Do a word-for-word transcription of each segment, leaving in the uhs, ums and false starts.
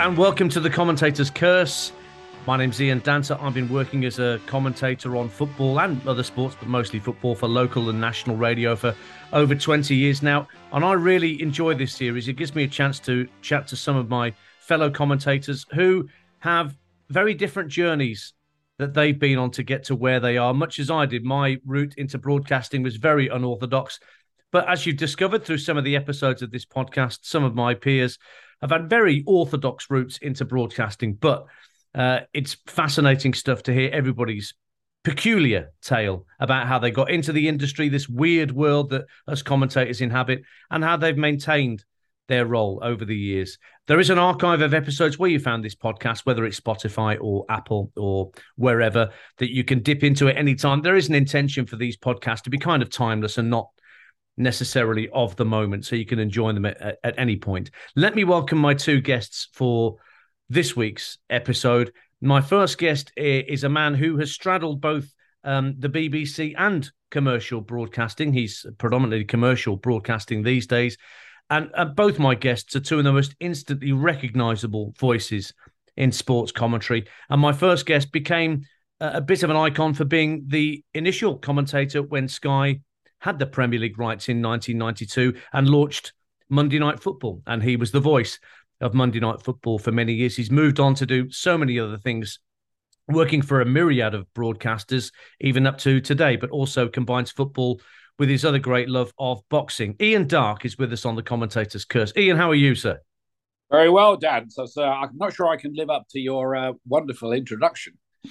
and welcome to the Commentator's Curse. My name's Ian Dancer. I've been working as a commentator on football and other sports, but mostly football, for local and national radio for over twenty years now. And I really enjoy this series. It gives me a chance to chat to some of my fellow commentators who have very different journeys that they've been on to get to where they are. Much as I did, my route into broadcasting was very unorthodox. But as you've discovered through some of the episodes of this podcast, some of my peers have had very orthodox routes into broadcasting. But uh, it's fascinating stuff to hear everybody's peculiar tale about how they got into the industry, this weird world that us commentators inhabit, and how they've maintained their role over the years. There is an archive of episodes where you found this podcast, whether it's Spotify or Apple or wherever, that you can dip into at any time. There is an intention for these podcasts to be kind of timeless and not necessarily of the moment, so you can enjoy them at, at, at any point. Let me welcome my two guests for this week's episode. My first guest is a man who has straddled both um, the B B C and commercial broadcasting. He's predominantly commercial broadcasting these days. And uh, both my guests are two of the most instantly recognisable voices in sports commentary. And my first guest became a, a bit of an icon for being the initial commentator when Sky had the Premier League rights in nineteen ninety-two and launched Monday Night Football. And he was the voice of Monday Night Football for many years. He's moved on to do so many other things, working for a myriad of broadcasters, even up to today, but also combines football with his other great love of boxing. Ian Darke is with us on the Commentator's Curse. Ian, how are you, sir? Very well, Dan. So, so I'm not sure I can live up to your uh, wonderful introduction.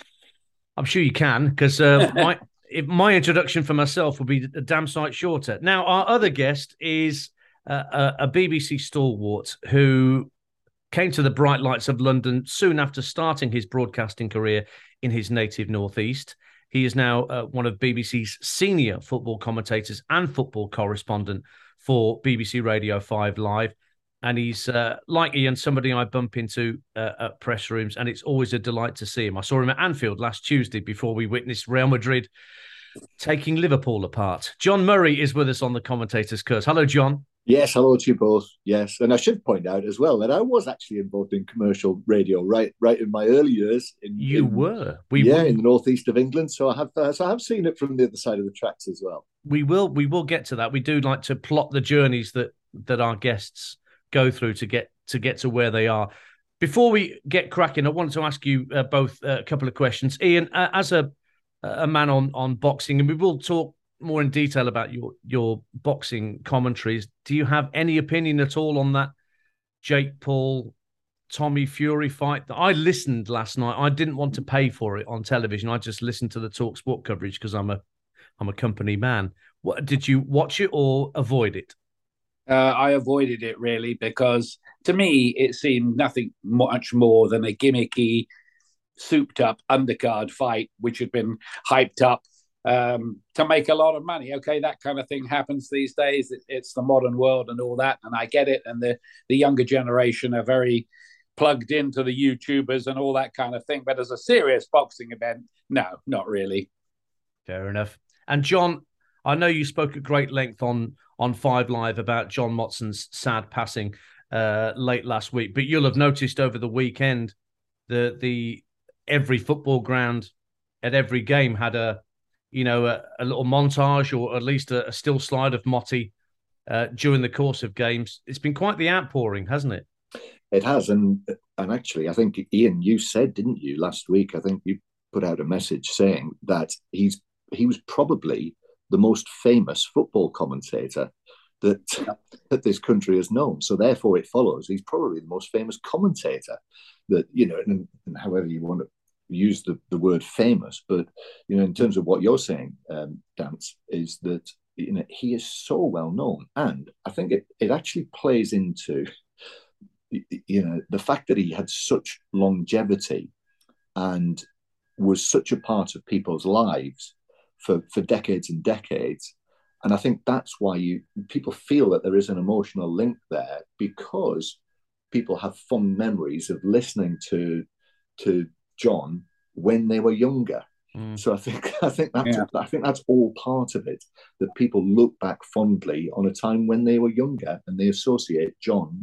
I'm sure you can, because uh, my... If my introduction for myself will be a damn sight shorter. Now, our other guest is uh, a, a B B C stalwart who came to the bright lights of London soon after starting his broadcasting career in his native northeast. He is now uh, one of B B C's senior football commentators and football correspondent for B B C Radio five Live. And he's, uh, like Ian, somebody I bump into uh, at press rooms, and it's always a delight to see him. I saw him at Anfield last Tuesday before we witnessed Real Madrid taking Liverpool apart. John Murray is with us on the Commentator's Curse. Hello, John. Yes, hello to you both. Yes, and I should point out as well that I was actually involved in commercial radio right, right in my early years. In, you in, were, we yeah, were. in the northeast of England. So I have, uh, so I have seen it from the other side of the tracks as well. We will, we will get to that. We do like to plot the journeys that that our guests go through to get to get to where they are. Before we get cracking, I wanted to ask you uh, both uh, a couple of questions. Ian, uh, as a a man on on boxing, and we will talk more in detail about your your boxing commentaries. Do you have any opinion at all on that Jake Paul Tommy Fury fight? I listened last night. I didn't want to pay for it on television. I just listened to the Talk Sport coverage because I'm a I'm a company man. What, did you watch it or avoid it? Uh, I avoided it really because to me it seemed nothing much more than a gimmicky, souped up undercard fight which had been hyped up um, to make a lot of money. Okay, that kind of thing happens these days. It, it's the modern world and all that, and I get it. And the, the younger generation are very plugged into the YouTubers and all that kind of thing. But as a serious boxing event, no, not really. Fair enough. And John, I know you spoke at great length on on Five Live about John Motson's sad passing uh, late last week, but you'll have noticed over the weekend the the every football ground at every game had a you know a, a little montage or at least a, a still slide of Motti uh, during the course of games. It's been quite the outpouring, hasn't it? It has, and and actually, I think Ian, you said, didn't you, last week? I think you put out a message saying that he's he was probably the most famous football commentator that that this country has known. So therefore it follows he's probably the most famous commentator that, you know, and, and however you want to use the, the word famous, but, you know, in terms of what you're saying, um, Dance, is that, you know, he is so well known. And I think it, it actually plays into, you know, the fact that he had such longevity and was such a part of people's lives for, for decades and decades. And I think that's why you people feel that there is an emotional link there, because people have fond memories of listening to to John when they were younger. Mm. So I think I think that's yeah. I think that's all part of it, that people look back fondly on a time when they were younger and they associate John with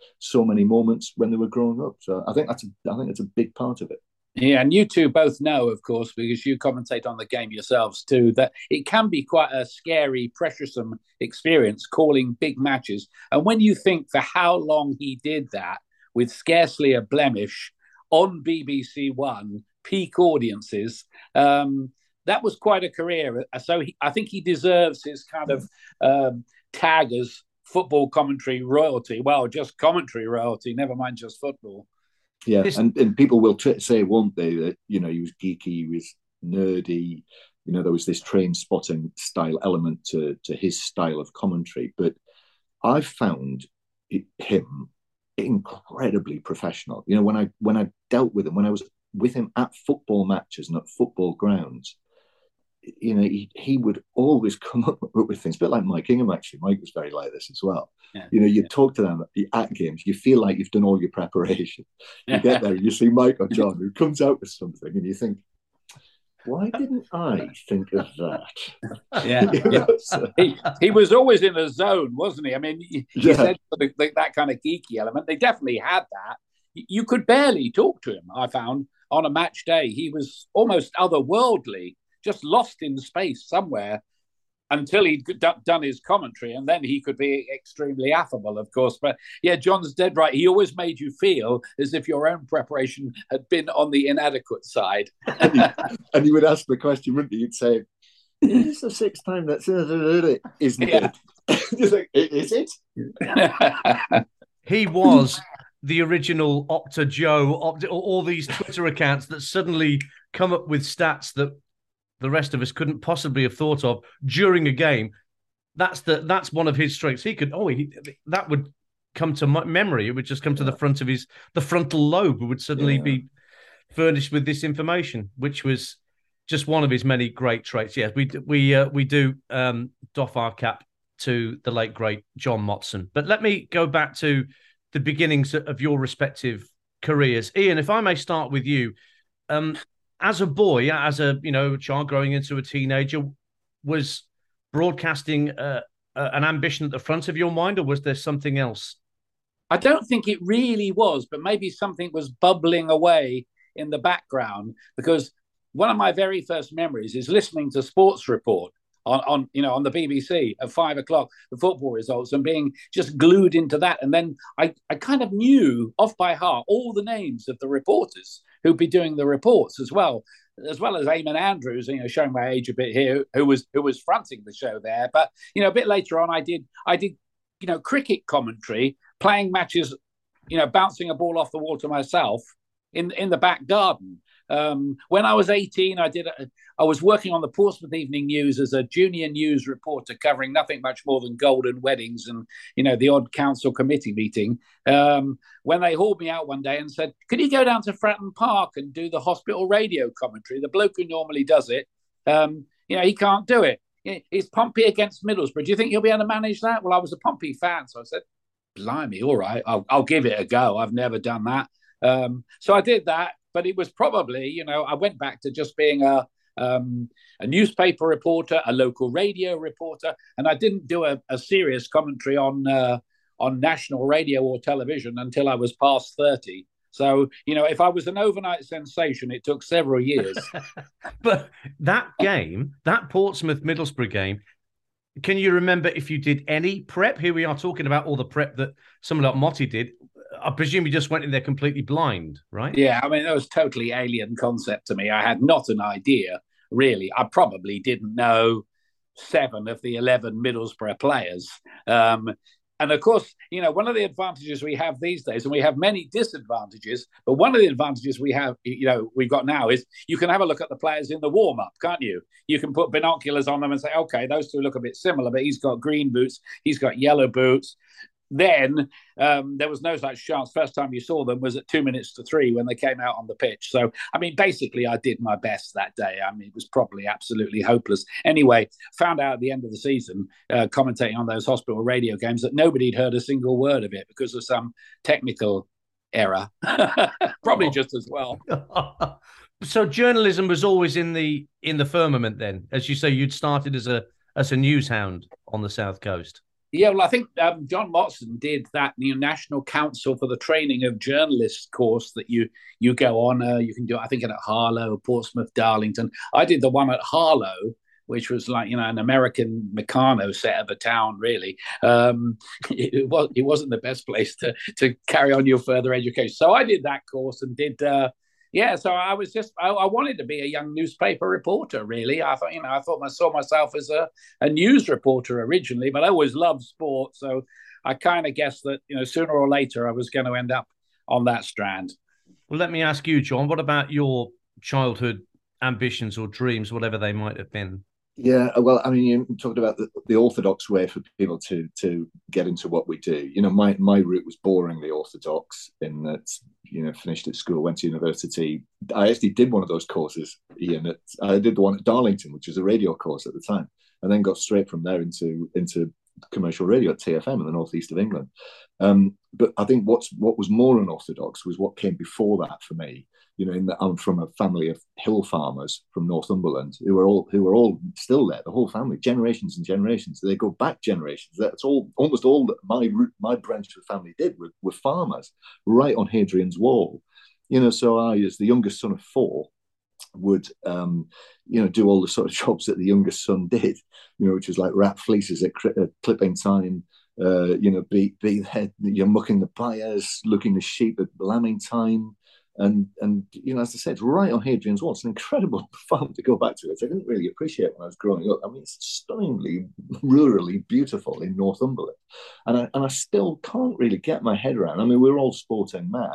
so many moments when they were growing up. So I think that's a, I think it's a big part of it. Yeah, and you two both know, of course, because you commentate on the game yourselves too, that it can be quite a scary, pressuresome experience calling big matches. And when you think for how long he did that with scarcely a blemish on B B C One, peak audiences, um, that was quite a career. So he, I think he deserves his kind of um, tag as football commentary royalty. Well, just commentary royalty, never mind just football. Yeah, and, and people will t- say, won't they, that, you know, he was geeky, he was nerdy, you know, there was this train spotting style element to, to his style of commentary. But I found it, him incredibly professional. You know, when I when I dealt with him, when I was with him at football matches and at football grounds, you know, he, he would always come up with things, a bit like Mike Ingham, actually. Mike was very like this as well. Yeah, you know, you yeah. talk to them at games, you feel like you've done all your preparation. You get there, you see Mike or John who comes out with something, and you think, why didn't I think of that? Yeah, you know, so. he, he was always in a zone, wasn't he? I mean, you yeah. said the, the, that kind of geeky element. They definitely had that. You could barely talk to him, I found, on a match day. He was almost otherworldly, just lost in space somewhere until he'd d- done his commentary, and then he could be extremely affable, of course. But yeah, John's dead right. He always made you feel as if your own preparation had been on the inadequate side. and, you, and you would ask the question, wouldn't you? You'd say, is this the sixth time that's it? Isn't yeah. it? You're like, is it? He was the original Opta Joe, Opta, all these Twitter accounts that suddenly come up with stats that the rest of us couldn't possibly have thought of during a game. That's the that's one of his strengths. He could oh he, that would come to memory. It would just come to the front of his the frontal lobe would suddenly yeah. be furnished with this information, which was just one of his many great traits. Yes, we we uh, we do um, doff our cap to the late great John Motson. But let me go back to the beginnings of your respective careers, Ian. If I may start with you. Um, As a boy, as a you know child growing into a teenager, was broadcasting uh, uh, an ambition at the front of your mind, or was there something else? I don't think it really was, but maybe something was bubbling away in the background, because one of my very first memories is listening to Sports Report on, on you know on the B B C at five o'clock, the football results, and being just glued into that. And then I, I kind of knew off by heart all the names of the reporters who'd be doing the reports as well, as well as Eamon Andrews, you know, showing my age a bit here, who was who was fronting the show there. But you know, a bit later on, I did I did you know cricket commentary, playing matches, you know, bouncing a ball off the wall to myself in in the back garden. Um, when I was eighteen, I did. A, I was working on the Portsmouth Evening News as a junior news reporter, covering nothing much more than golden weddings and you know the odd council committee meeting. Um, when they hauled me out one day and said, "Could you go down to Fratton Park and do the hospital radio commentary?" The bloke who normally does it, um, you know, he can't do it. It's Pompey against Middlesbrough. Do you think you'll be able to manage that? Well, I was a Pompey fan, so I said, "Blimey, all right, I'll, I'll give it a go. I've never done that." Um, so I did that. But it was probably, you know, I went back to just being a um, a newspaper reporter, a local radio reporter, and I didn't do a, a serious commentary on uh, on national radio or television until I was past thirty. So, you know, if I was an overnight sensation, it took several years. But that game, that Portsmouth Middlesbrough game, can you remember if you did any prep? Here we are talking about all the prep that someone like Motti did. I presume you just went in there completely blind, right? Yeah, I mean, it was totally alien concept to me. I had not an idea, really. I probably didn't know seven of the eleven Middlesbrough players. Um, and of course, you know, one of the advantages we have these days, and we have many disadvantages, but one of the advantages we have, you know, we've got now is you can have a look at the players in the warm-up, can't you? You can put binoculars on them and say, okay, those two look a bit similar, but he's got green boots, he's got yellow boots. Then um, there was no such chance. First time you saw them was at two minutes to three when they came out on the pitch. So, I mean, basically, I did my best that day. I mean, it was probably absolutely hopeless. Anyway, found out at the end of the season, uh, commentating on those hospital radio games, that nobody had heard a single word of it because of some technical error. Probably just as well. So journalism was always in the in the firmament then. As you say, you'd started as a as a news hound on the South Coast. Yeah, well, I think um, John Watson did that new National Council for the Training of Journalists course that you you go on. Uh, you can do, I think, at Harlow, Portsmouth, Darlington. I did the one at Harlow, which was like, you know, an American Meccano set of a town, really. Um, it, it, was, it wasn't the best place to, to carry on your further education. So I did that course and did, uh, yeah, so I was just, I, I wanted to be a young newspaper reporter, really. I thought, you know, I thought I saw myself as a, a news reporter originally, but I always loved sport. So I kind of guessed that, you know, sooner or later I was going to end up on that strand. Well, let me ask you, John, what about your childhood ambitions or dreams, whatever they might have been? Yeah, well, I mean, you talked about the, the orthodox way for people to to get into what we do. You know, my my route was boringly orthodox in that, you know, finished at school, went to university. I actually did one of those courses, Ian. At, I did the one at Darlington, which was a radio course at the time, and then got straight from there into into commercial radio at T F M in the northeast of England. Um, but I think what's what was more unorthodox was what came before that for me. You know, in that I'm from a family of hill farmers from Northumberland who were all who were all still there, the whole family, generations and generations. They go back generations. That's all, almost all that my my branch of the family did were, were farmers, right on Hadrian's Wall. You know, so I, as the youngest son of four, would um, you know, do all the sort of jobs that the youngest son did. You know, which was like wrap fleeces at clipping time. Uh, you know, be be there, you're mucking the byres, looking the sheep at lambing time. And, and you know, as I said, it's right on Hadrian's Wall. It's an incredible farm to go back to. It. I didn't really appreciate when I was growing up. I mean, it's stunningly, rurally beautiful in Northumberland. And I, and I still can't really get my head around. I mean, we're all sporting mad.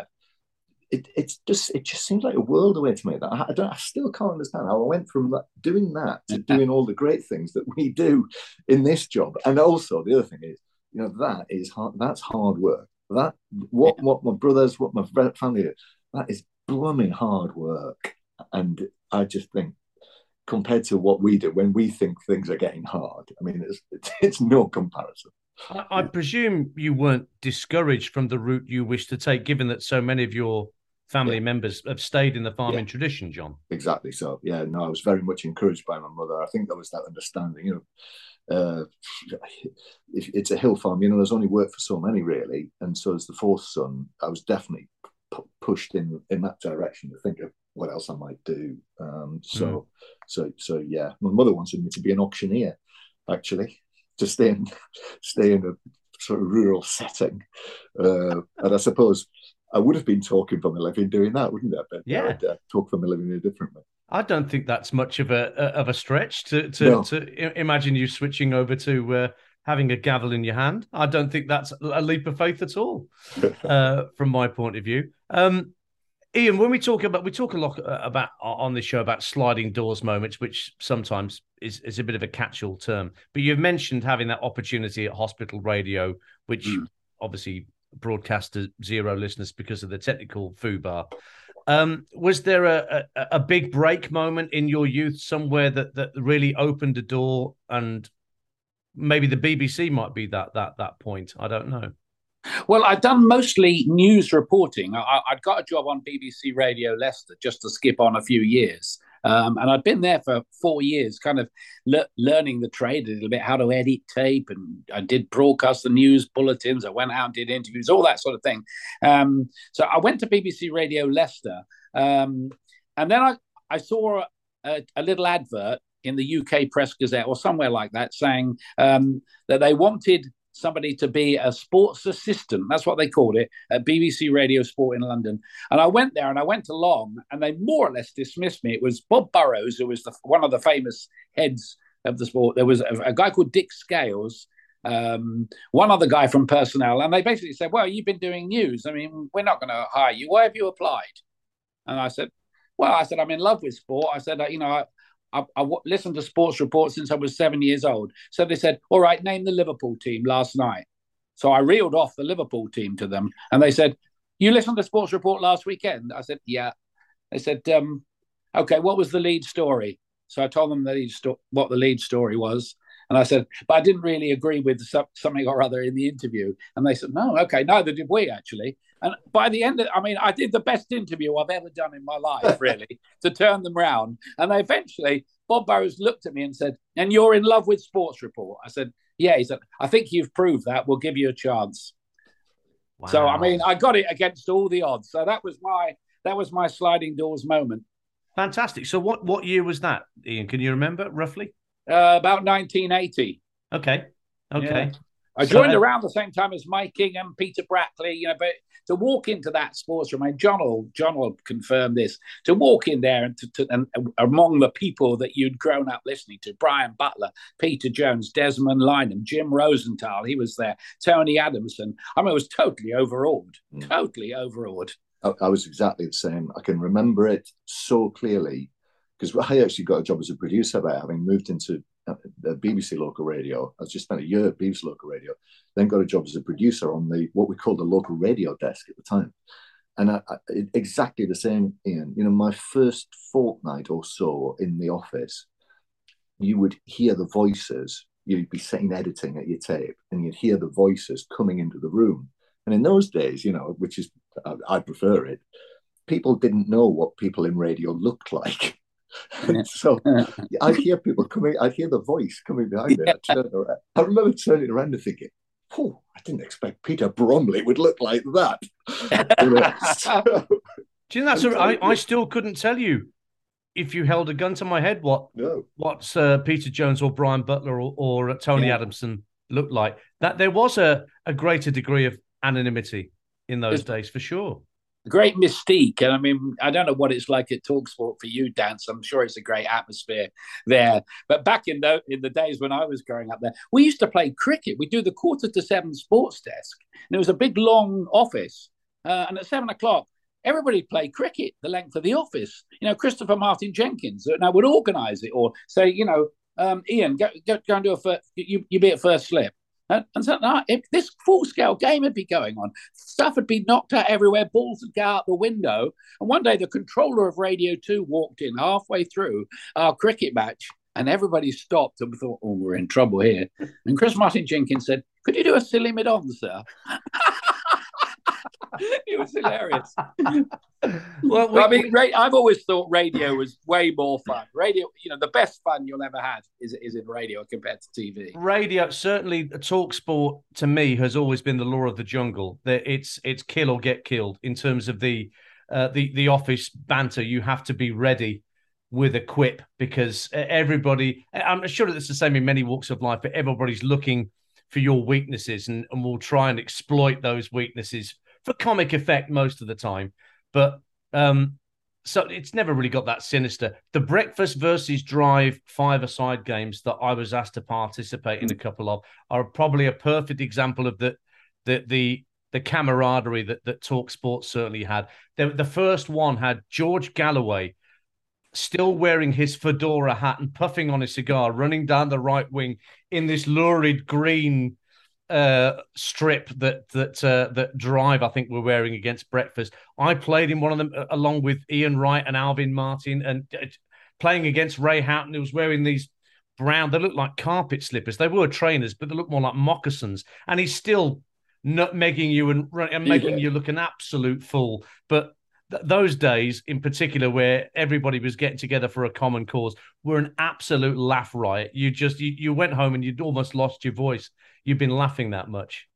It, it's just, it just seems like a world away to me. That I, I, don't, I still can't understand how I went from that, doing that to doing all the great things that we do in this job. And also, the other thing is, you know, that is hard, that's hard work. That, what, what my brothers, what my family did, that is blooming hard work. And I just think, compared to what we do, when we think things are getting hard, I mean, it's, it's, it's no comparison. I, I presume you weren't discouraged from the route you wished to take, given that so many of your family yeah. members have stayed in the farming yeah. tradition, John. Exactly so. Yeah, no, I was very much encouraged by my mother. I think there was that understanding, you know, uh, if it's a hill farm, you know, there's only work for so many, really. And so as the fourth son, I was definitely pushed in in that direction to think of what else I might do. Um, so, mm. so, so yeah. My mother wanted me to be an auctioneer, actually, to stay in stay in a sort of rural setting. Uh, and I suppose I would have been talking for my living doing that, wouldn't I? But yeah, I would uh, talk for my living in a different way. I don't think that's much of a of a stretch to to, no. to imagine you switching over to uh, having a gavel in your hand. I don't think that's a leap of faith at all, uh, from my point of view. Um, Ian, when we talk about, we talk a lot about on this show about sliding doors moments, which sometimes is, is a bit of a catch-all term. But you've mentioned having that opportunity at Hospital Radio, which mm. obviously broadcast to zero listeners because of the technical foobar. Um, was there a, a, a big break moment in your youth somewhere that, that really opened a door, and maybe the B B C might be that that that point? I don't know. Well, I'd done mostly news reporting. I, I'd got a job on B B C Radio Leicester, just to skip on a few years. Um, and I'd been there for four years, kind of le- learning the trade a little bit, how to edit tape. And I did broadcast the news bulletins. I went out and did interviews, all that sort of thing. Um, so I went to B B C Radio Leicester. Um, and then I, I saw a, a little advert in the U K Press Gazette or somewhere like that saying um, that they wanted somebody to be a sports assistant. That's what they called it at B B C Radio Sport in London. And I went there and I went along and they more or less dismissed me. It was Bob Burrows, who was the, one of the famous heads of the sport. There was a, a guy called Dick Scales, um, one other guy from personnel. And they basically said, well, you've been doing news. I mean, we're not going to hire you. Why have you applied? And I said, well, I said, I'm in love with sport. I said, you know, I, I, I w- listened to sports reports since I was seven years old. So they said, all right, name the Liverpool team last night. So I reeled off the Liverpool team to them. And they said, you listened to sports report last weekend? I said, yeah. They said, um, okay, what was the lead story? So I told them the lead sto- what the lead story was. And I said, but I didn't really agree with some, something or other in the interview. And they said, no, okay, neither did we, actually. And by the end of, I mean, I did the best interview I've ever done in my life, really, to turn them round. And they eventually, Bob Burrows looked at me and said, "And you're in love with Sports Report?" I said, "Yeah." He said, "I think you've proved that. We'll give you a chance." Wow. So I mean, I got it against all the odds. So that was my that was my sliding doors moment. Fantastic. So what what year was that, Ian? Can you remember roughly? Uh, about nineteen eighty. Okay. Okay. Yeah. I joined so, around the same time as Mike Kingham, Peter Brackley, you know, but to walk into that sports room, and John will, John will confirm this, to walk in there and, to, to, and among the people that you'd grown up listening to, Brian Butler, Peter Jones, Desmond Lynam, Jim Rosenthal, he was there, Tony Adamson. I mean, I was totally overawed, mm. totally overawed. I, I was exactly the same. I can remember it so clearly because I actually got a job as a producer there, having moved into the B B C local radio. I just spent a year at B B C local radio, then got a job as a producer on the what we called the local radio desk at the time. And I, I, exactly the same, Ian. You know, my first fortnight or so in the office, you would hear the voices. You'd be sitting editing at your tape, and you'd hear the voices coming into the room. And in those days, you know, which is I, I prefer it, people didn't know what people in radio looked like. So I'd hear people coming, I'd hear the voice coming behind me. I'd turn around. I remember turning around and thinking, oh, I didn't expect Peter Bromley would look like that. So, do you know, that's a, I, I still couldn't tell you if you held a gun to my head what no. what's uh, Peter Jones or Brian Butler or, or Tony yeah. Adamson looked like. That there was a, a greater degree of anonymity in those it's, days, for sure. Great mystique. And I mean, I don't know what it's like at TalkSport for you, Dan. So I'm sure it's a great atmosphere there. But back in the, in the days when I was growing up there, we used to play cricket. We'd do the quarter to seven sports desk. And it was a big, long office. Uh, and at seven o'clock, everybody played cricket the length of the office. You know, Christopher Martin Jenkins and I would organise it or say, you know, um, Ian, go, go, go and do a first, you, you be at first slip. And, and so no, if this full-scale game would be going on, stuff would be knocked out everywhere, balls would go out the window. And one day the controller of Radio two walked in halfway through our cricket match and everybody stopped and thought, oh, we're in trouble here. And Chris Martin Jenkins said, could you do a silly mid-on, sir? It was hilarious. Well, we, I mean, ra- I've always thought radio was way more fun. Radio, you know, the best fun you'll ever have is is in radio compared to T V. Radio, certainly, TalkSport to me has always been the law of the jungle. That it's it's kill or get killed in terms of the uh, the the office banter. You have to be ready with a quip because everybody. I'm sure that it's the same in many walks of life, but everybody's looking for your weaknesses and, and will try and exploit those weaknesses for comic effect most of the time. But um, so it's never really got that sinister. The breakfast versus drive five-a-side games that I was asked to participate in a couple of are probably a perfect example of the the the, the camaraderie that, that TalkSport certainly had. The, the first one had George Galloway still wearing his fedora hat and puffing on a cigar, running down the right wing in this lurid green uh strip that that uh, that Drive I think we're wearing against breakfast. I played in one of them uh, along with Ian Wright and Alvin Martin, and uh, playing against Ray Houghton, who was wearing these brown, they looked like carpet slippers. They were trainers, but they looked more like moccasins. And he's still nutmegging you and, and making yeah. you look an absolute fool. But th- those days in particular, where everybody was getting together for a common cause, were an absolute laugh riot. You just you, you went home and you'd almost lost your voice. You've been laughing that much.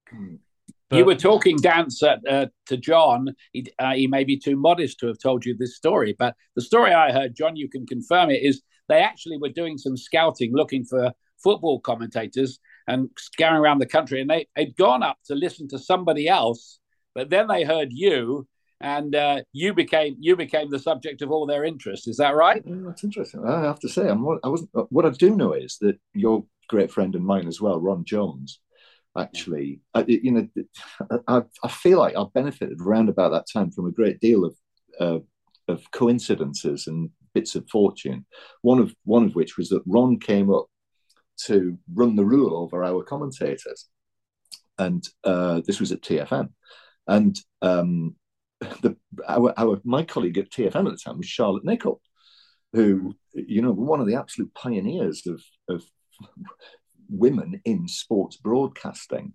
But you were talking dance uh, to John. He, uh, he may be too modest to have told you this story, but the story I heard, John, you can confirm it, is they actually were doing some scouting, looking for football commentators and scouring around the country. And they, they'd gone up to listen to somebody else, but then they heard you, and uh, you became you became the subject of all their interest. Is that right? Yeah, that's interesting. I have to say, I'm, I wasn't. What I do know is that you're great friend of mine as well, Ron Jones, actually, I, you know, I, I feel like I've benefited around about that time from a great deal of uh, of coincidences and bits of fortune. One of one of which was that Ron came up to run the rule over our commentators, and uh, this was at T F M, and um, the our, our my colleague at T F M at the time was Charlotte Nichol, who, you know, one of the absolute pioneers of of women in sports broadcasting.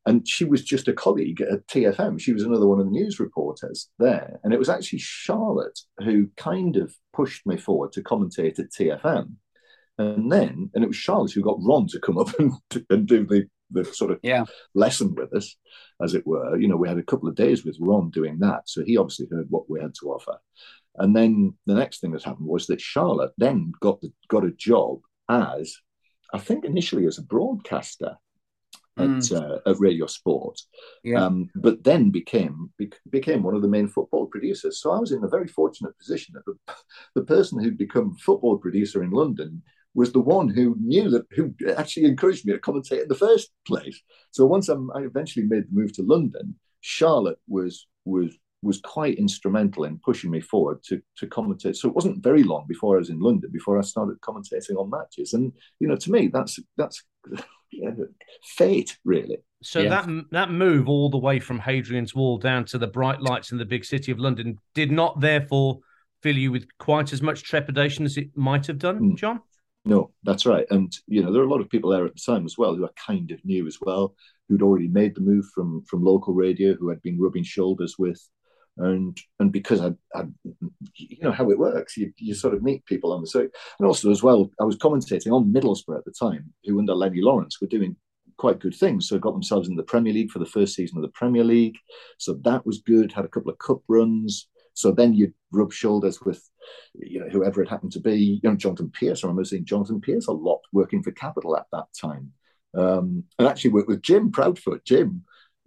and she was just a colleague at T F M. She was another one of the news reporters there. And it was actually Charlotte who kind of pushed me forward to commentate at T F M. And then, and it was Charlotte who got Ron to come up and, and do the, the sort of yeah. lesson with us, as it were. You know, we had a couple of days with Ron doing that. So he obviously heard what we had to offer. And then the next thing that happened was that Charlotte then got the, got a job as, I think initially as a broadcaster at, mm. uh, at Radio Sport, yeah. um, but then became be, became one of the main football producers. So I was in a very fortunate position that the, the person who'd become football producer in London was the one who knew that, who actually encouraged me to commentate in the first place. So once I'm, I eventually made the move to London, Charlotte was was was quite instrumental in pushing me forward to to commentate. So it wasn't very long before I was in London before I started commentating on matches. And you know, to me, that's that's yeah, fate, really. So yeah. that that move all the way from Hadrian's Wall down to the bright lights in the big city of London did not therefore fill you with quite as much trepidation as it might have done, mm. John? No, that's right. And, you know, there are a lot of people there at the time as well who are kind of new as well, who'd already made the move from from local radio, who had been rubbing shoulders with. And and because I, I you know how it works, you, you sort of meet people on the circuit. And also as well, I was commentating on Middlesbrough at the time, who under Lenny Lawrence were doing quite good things. So got themselves in the Premier League for the first season of the Premier League. So that was good, had a couple of cup runs. So then you'd rub shoulders with, you know, whoever it happened to be. You know, Jonathan Pearce. I remember seeing Jonathan Pearce a lot working for Capital at that time. Um, and actually worked with Jim Proudfoot. Jim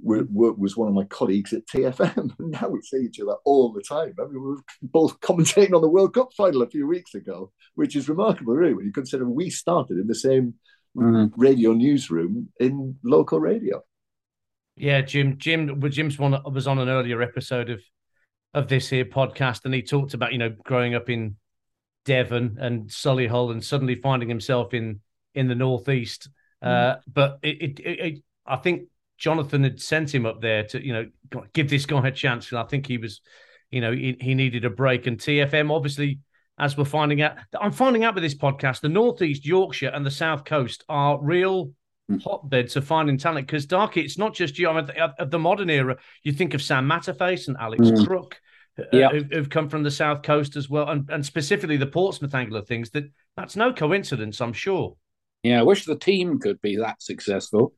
was one of my colleagues at T F M. And now we see each other all the time. I mean, we were both commentating on the World Cup final a few weeks ago, which is remarkable, really, when you consider we started in the same mm-hmm. radio newsroom in local radio. Yeah, Jim. Jim. Jim's one was on an earlier episode of of this here podcast, and he talked about, you know, growing up in Devon and Solihull and suddenly finding himself in in the northeast. Mm. Uh, but it, it, it, I think Jonathan had sent him up there to, you know, give this guy a chance. And I think he was, you know, he, he needed a break. And T F M, obviously, as we're finding out, I'm finding out with this podcast, the Northeast, Yorkshire and the South Coast are real mm. hotbeds of finding talent. Because, Darky, it's not just you. I mean, of the modern era, you think of Sam Matterface and Alex mm. Crook, uh, yep. who, who've come from the South Coast as well. And, and specifically the Portsmouth angle of things. That That's no coincidence, I'm sure. Yeah, I wish the team could be that successful.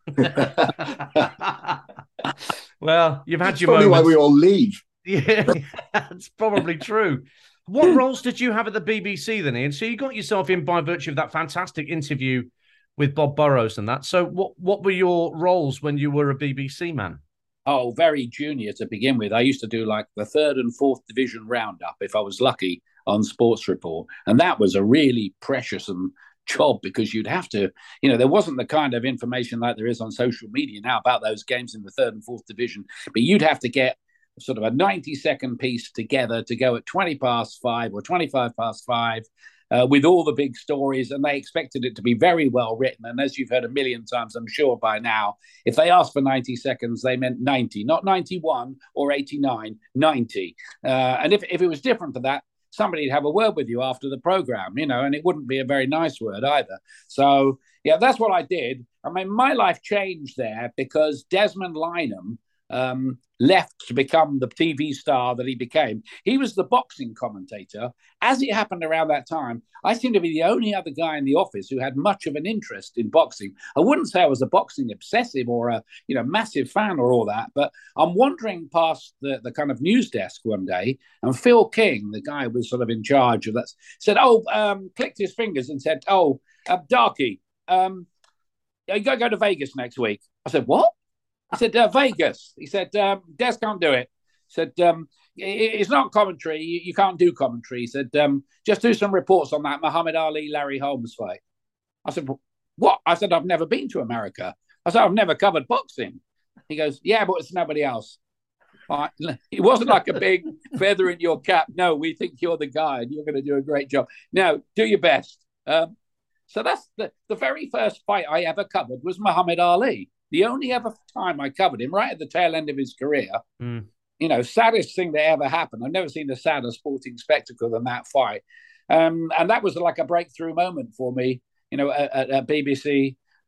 Well, you've had That's your probably moments. Why we all leave. Yeah, that's probably true. What roles did you have at the B B C then, Ian? So you got yourself in by virtue of that fantastic interview with Bob Burrows and that. So what, what were your roles when you were a B B C man? Oh, very junior to begin with. I used to do like the third and fourth division roundup, if I was lucky, on Sports Report. And that was a really precious and job, because you'd have to, you know, there wasn't the kind of information like there is on social media now about those games in the third and fourth division, but you'd have to get sort of a ninety second piece together to go at twenty past five or twenty-five past five uh, with all the big stories, and they expected it to be very well written. And as you've heard a million times, I'm sure by now, if they asked for ninety seconds, they meant ninety, not ninety-one or eighty-nine, ninety. Uh, and if, if it was different to that, somebody'd have a word with you after the program, you know, and it wouldn't be a very nice word either. So, yeah, that's what I did. I mean, my life changed there because Desmond Lynam um, left to become the T V star that he became. He was the boxing commentator. As it happened around that time, I seemed to be the only other guy in the office who had much of an interest in boxing. I wouldn't say I was a boxing obsessive or a, you know, massive fan or all that, but I'm wandering past the, the kind of news desk one day, and Phil King, the guy who was sort of in charge of that, said, oh, um, clicked his fingers and said, oh, uh, Darky, um, you got to go to Vegas next week. I said, what? I said, uh, Vegas. He said, um, Des can't do it. He said, um, it's not commentary. You, you can't do commentary. He said, um, just do some reports on that Muhammad Ali, Larry Holmes fight. I said, what? I said, I've never been to America. I said, I've never covered boxing. He goes, yeah, but it's nobody else. Right. It wasn't like a big feather in your cap. No, we think you're the guy and you're going to do a great job. Now, do your best. Um, so that's the, the very first fight I ever covered was Muhammad Ali. The only ever time I covered him, right at the tail end of his career. Mm. You know, saddest thing that ever happened. I've never seen a sadder sporting spectacle than that fight. Um, and that was like a breakthrough moment for me, you know, at, at B B C.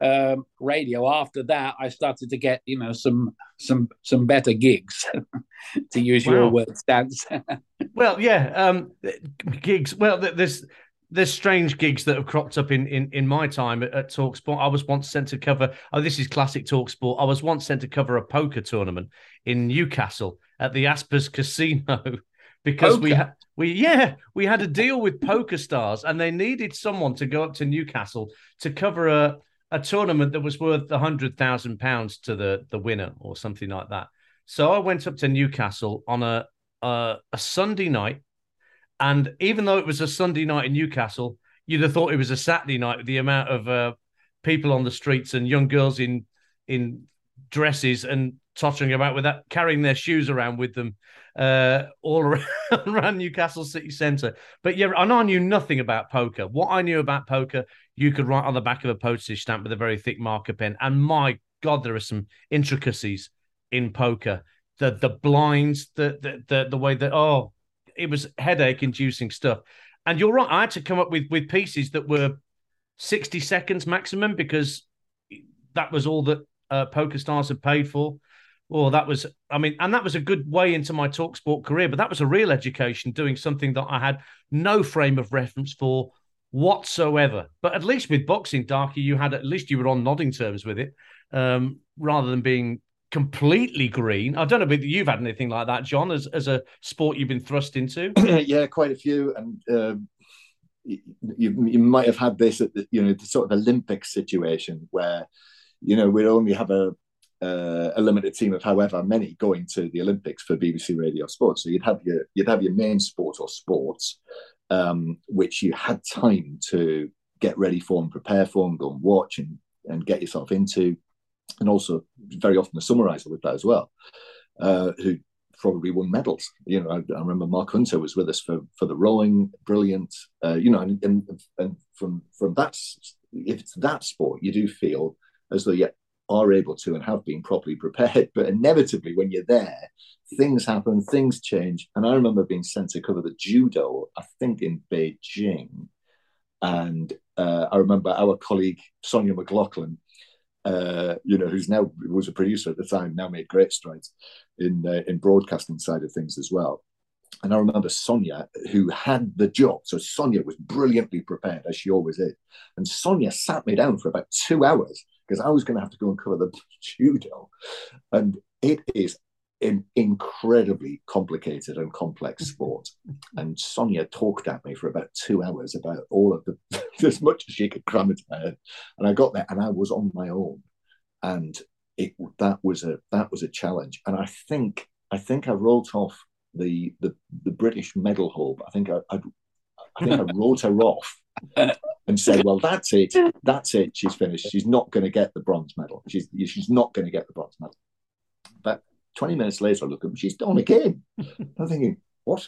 um, radio. After that, I started to get, you know, some some some better gigs, to use wow. your word, Stance. Well, yeah, um, gigs. Well, there's there's strange gigs that have cropped up in in, in my time at, at TalkSport. I was once sent to cover. Oh, this is classic TalkSport. I was once sent to cover a poker tournament in Newcastle at the Aspers Casino because poker. we had we yeah we had a deal with Poker Stars, and they needed someone to go up to Newcastle to cover a a tournament that was worth a hundred thousand pounds to the the winner or something like that. So I went up to Newcastle on a uh, a Sunday night, and even though it was a Sunday night in Newcastle, you'd have thought it was a Saturday night with the amount of uh, people on the streets and young girls in in dresses and tottering about with that, carrying their shoes around with them uh, all around, around Newcastle city centre. But yeah, and I knew nothing about poker. What I knew about poker, you could write on the back of a postage stamp with a very thick marker pen. And my God, there are some intricacies in poker. The the blinds, the the the, the way that, oh, it was headache-inducing stuff. And you're right, I had to come up with, with pieces that were sixty seconds maximum because that was all that uh, Poker Stars had paid for. Or that was, I mean, and that was a good way into my TalkSport career, but that was a real education, doing something that I had no frame of reference for whatsoever. But at least with boxing, Darky, you had, at least you were on nodding terms with it, um, rather than being completely green. I don't know if you've had anything like that, John, as, as a sport you've been thrust into. Yeah, quite a few. And uh, you, you might have had this at the, you know, the sort of Olympic situation where, you know, we'd only have a, uh, a limited team of however many going to the Olympics for B B C Radio Sports. So you'd have your, you'd have your main sport or sports, um, which you had time to get ready for and prepare for and go and watch and, and get yourself into. And also very often a summariser with that as well, uh, who probably won medals. You know, I, I remember Mark Hunter was with us for, for the rowing, brilliant. Uh, you know, and, and and from from that, if it's that sport, you do feel as though you are able to and have been properly prepared. But inevitably, when you're there, things happen, things change. And I remember being sent to cover the judo, I think in Beijing, and uh, I remember our colleague Sonia McLaughlin. Uh, you know, who's now was a producer at the time, now made great strides in uh, in broadcasting side of things as well. And I remember Sonia, who had the job. So Sonia was brilliantly prepared, as she always is. And Sonia sat me down for about two hours because I was going to have to go and cover the judo. And it is an incredibly complicated and complex sport. And Sonia talked at me for about two hours about all of the, as much as she could cram into my head. And I got there and I was on my own. And it that was a that was a challenge. And I think I think I wrote off the the, the British medal hub. I think I, I I think I wrote her off and said, well, that's it. That's it. She's finished. She's not going to get the bronze medal. She's she's not going to get the bronze medal. But twenty minutes later, I look at her, she's done again. I'm thinking, what?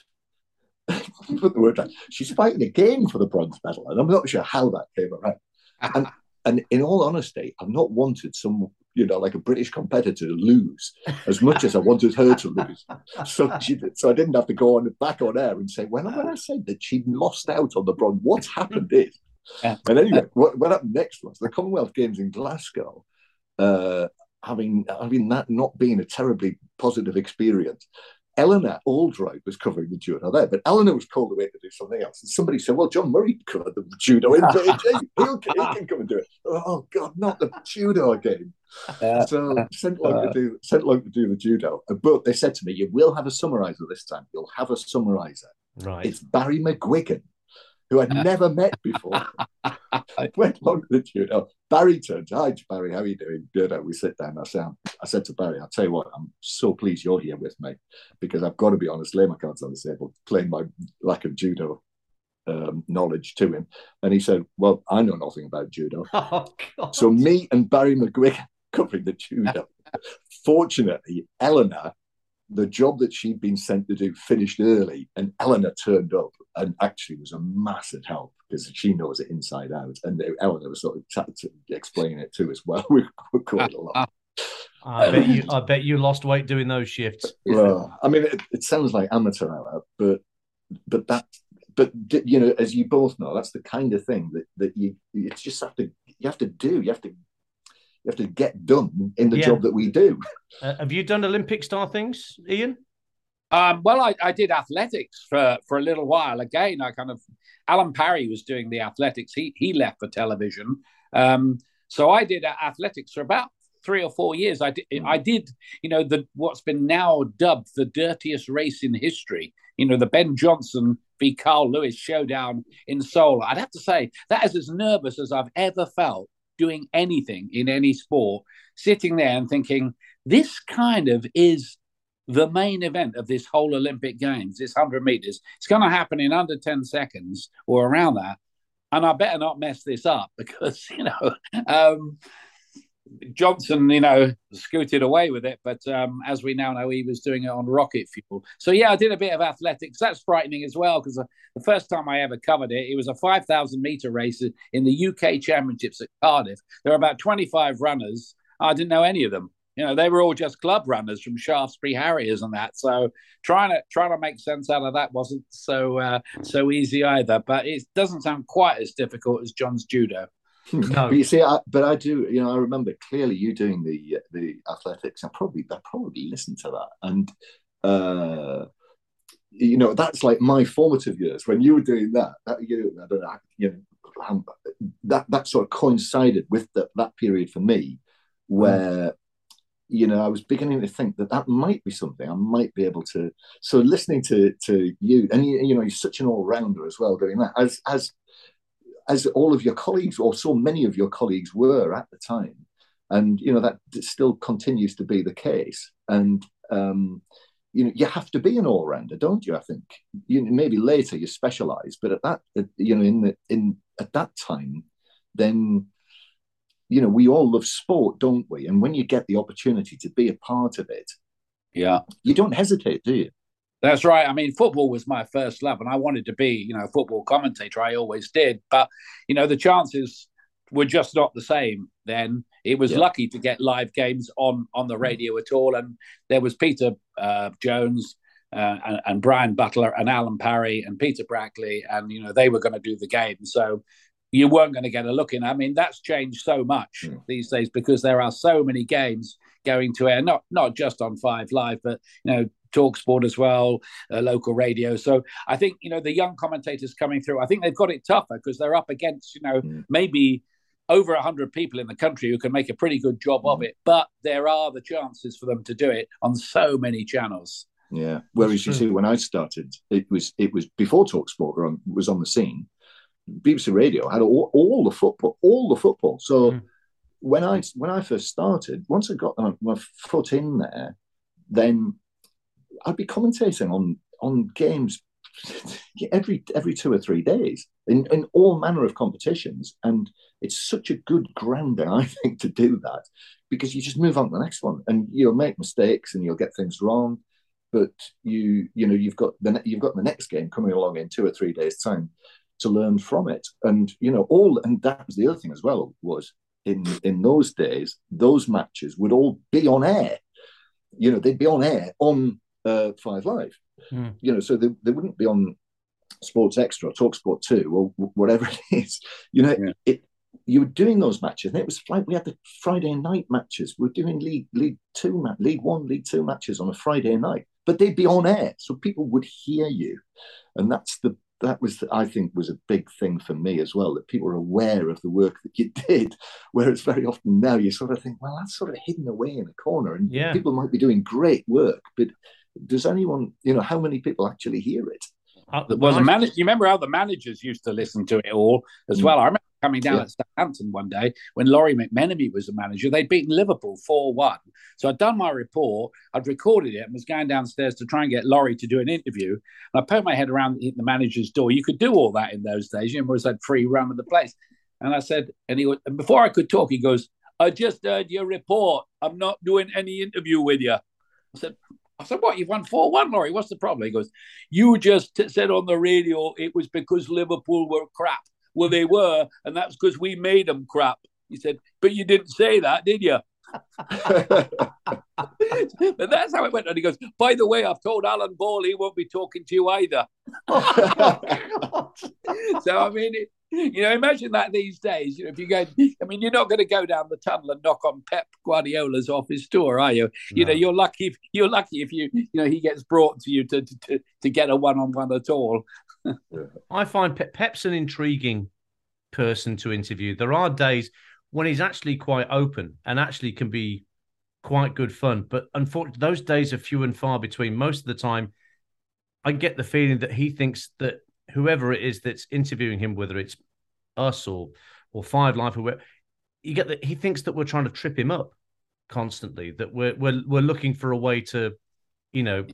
Put the word down. She's fighting again for the bronze medal, and I'm not sure how that came around. And, and in all honesty, I've not wanted some, you know, like a British competitor to lose as much as I wanted her to lose. So, she, so I didn't have to go on back on air and say, well, when I said that she'd lost out on the bronze, what's happened is. And anyway, what, what happened next was the Commonwealth Games in Glasgow. Uh, having having that not been a terribly positive experience. Eleanor Aldroyd was covering the judo there, but Eleanor was called away to do something else. And somebody said, well, John Murray covered the judo in Beijing. He'll, he can come and do it. Oh, God, not the judo again. Uh, so sent along, uh, to do, sent along to do the judo. But they said to me, you will have a summariser this time. You'll have a summariser. Right. It's Barry McGuigan, who I'd never met before. I went along to the judo. Barry turned, hi, Barry, how are you doing? Good. We sit down. I said, I said to Barry, I'll tell you what, I'm so pleased you're here with me because I've got to be honest, lay my cards on the table, claim my lack of judo um, knowledge to him. And he said, well, I know nothing about judo. Oh, God. So me and Barry McGuigan covering the judo. Fortunately, Eleanor, the job that she'd been sent to do finished early, and Eleanor turned up and actually was a massive help because she knows it inside out. And Eleanor was sort of t- t- explaining it too as well. We were quite a lot. I bet you. I bet you lost weight doing those shifts. Well, I mean, it, it sounds like amateur hour, but but that, but you know, as you both know, that's the kind of thing that that you you just have to you have to do. You have to You have to get done in the Yeah. job that we do. Uh, have you done Olympic style things, Ian? Um, well, I, I did athletics for, for a little while. Again, I kind of Alan Parry was doing the athletics. He he left for television, um, so I did athletics for about three or four years. I did, I did, you know, the what's been now dubbed the dirtiest race in history. You know, the Ben Johnson v Carl Lewis showdown in Seoul. I'd have to say that is as nervous as I've ever felt doing anything in any sport. Sitting there and thinking, this kind of is the main event of this whole Olympic Games, this one hundred meters. It's going to happen in under ten seconds or around that. And I better not mess this up because, you know, um, Johnson, you know, scooted away with it. But um, as we now know, he was doing it on rocket fuel. So, yeah, I did a bit of athletics. That's frightening as well because the first time I ever covered it, it was a five thousand meter race in the U K Championships at Cardiff. There were about twenty-five runners. I didn't know any of them. You know, they were all just club runners from Shaftesbury Harriers and that. So trying to trying to make sense out of that wasn't so uh, so easy either. But it doesn't sound quite as difficult as John's judo. No. But you see, I, but I do. You know, I remember clearly you doing the the athletics. I probably I probably listened to that, and uh, you know, that's like my formative years when you were doing that. That you know, I don't know, you know, that that sort of coincided with the, that period for me, where. Mm. You know, I was beginning to think that that might be something I might be able to. So listening to to you, and you, you know, you're such an all rounder as well, doing that as as as all of your colleagues, or so many of your colleagues were at the time, and you know that still continues to be the case. And um, you know, you have to be an all rounder, don't you? I think you know, maybe later you specialize, but at that, you know, in the in at that time, then. You know, we all love sport, don't we? And when you get the opportunity to be a part of it, yeah, you don't hesitate, do you? That's right. I mean, football was my first love, and I wanted to be, you know, a football commentator. I always did, but you know, the chances were just not the same then. It was yeah. lucky to get live games on on the radio at all, and there was Peter uh, Jones. Uh, and, and Brian Butler and Alan Parry and Peter Brackley, and you know they were going to do the game, so you weren't going to get a look in. I mean, that's changed so much mm. these days because there are so many games going to air, not not just on Five Live, but you know, TalkSport as well, uh, local radio. So I think you know the young commentators coming through. I think they've got it tougher because they're up against you know mm. maybe over a hundred people in the country who can make a pretty good job mm. of it, but there are the chances for them to do it on so many channels. Yeah. Whereas you see, when I started, it was it was before TalkSport on, was on the scene. B B C Radio had all, all the football, all the football. So mm. when I when I first started, once I got my foot in there, then I'd be commentating on on games every every two or three days in, in all manner of competitions, and it's such a good grounding, I think, to do that because you just move on to the next one, and you'll make mistakes and you'll get things wrong. But you, you know, you've got the you've got the next game coming along in two or three days' time to learn from it, and you know all. And that was the other thing as well. Was in in those days, those matches would all be on air. You know, they'd be on air on uh, Five Live. Mm. You know, so they they wouldn't be on Sports Extra, or TalkSport Two, or whatever it is. You know, yeah. it. You were doing those matches, and it was like we had the Friday night matches. We're doing League League Two, League One, League Two matches on a Friday night. But they'd be on air, so people would hear you, and that's the that was the, I think was a big thing for me as well, that people were aware of the work that you did. Whereas very often now you sort of think, well, that's sort of hidden away in a corner, and yeah. people might be doing great work, but does anyone, you know, how many people actually hear it? Uh, well, the man- you remember how the managers used to listen to it all as well. I remember coming down yeah. at Southampton one day when Laurie McMenemy was the manager. They'd beaten Liverpool four one. So I'd done my report, I'd recorded it, and was going downstairs to try and get Laurie to do an interview. And I poked my head around the manager's door. You could do all that in those days. You know, it was that free run of the place. And I said, and he and before I could talk, he goes, "I just heard your report. I'm not doing any interview with you." I said, I said, what, you've won four one, Laurie? What's the problem? He goes, you just t- said on the radio it was because Liverpool were crap. Well, they were, and that's because we made them crap. He said, but you didn't say that, did you? But that's how it went. And he goes, by the way, I've told Alan Ball he won't be talking to you either. Oh, So, I mean, it, you know, imagine that these days. You know, if you go, I mean, you're not going to go down the tunnel and knock on Pep Guardiola's office door, are you? You No. know, you're lucky. If, you're lucky if you, you know, he gets brought to you to to, to get a one-on-one at all. I find Pep, Pep's an intriguing person to interview. There are days when he's actually quite open and actually can be quite good fun. But unfortunately, those days are few and far between. Most of the time, I get the feeling that he thinks that whoever it is that's interviewing him, whether it's us or or Five Live or whatever, you get that he thinks that we're trying to trip him up constantly, that we're we're we're looking for a way to, you know,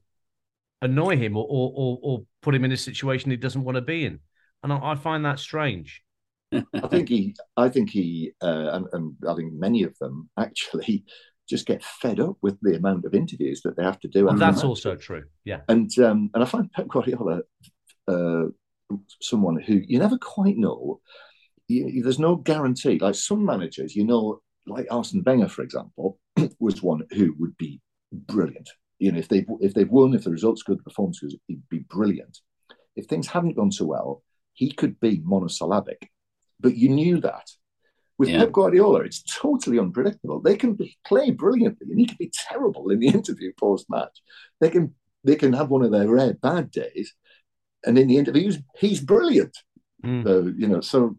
annoy him or or or put him in a situation he doesn't want to be in. And I, I find that strange. I think he, I think he, uh, and, and I think many of them actually just get fed up with the amount of interviews that they have to do. And that's also true. Yeah. And um, and I find Pep Guardiola uh, someone who you never quite know. You, there's no guarantee. Like some managers, you know, like Arsene Wenger, for example, was one who would be brilliant. You know, if they've if they've won, if the results good, the performance good, he'd be brilliant. If things haven't gone so well, he could be monosyllabic. But you knew that. With yeah. Pep Guardiola, it's totally unpredictable. They can be, play brilliantly, and he can be terrible in the interview post-match. They can they can have one of their rare bad days, and in the interviews, he's brilliant. Mm. So, you know, so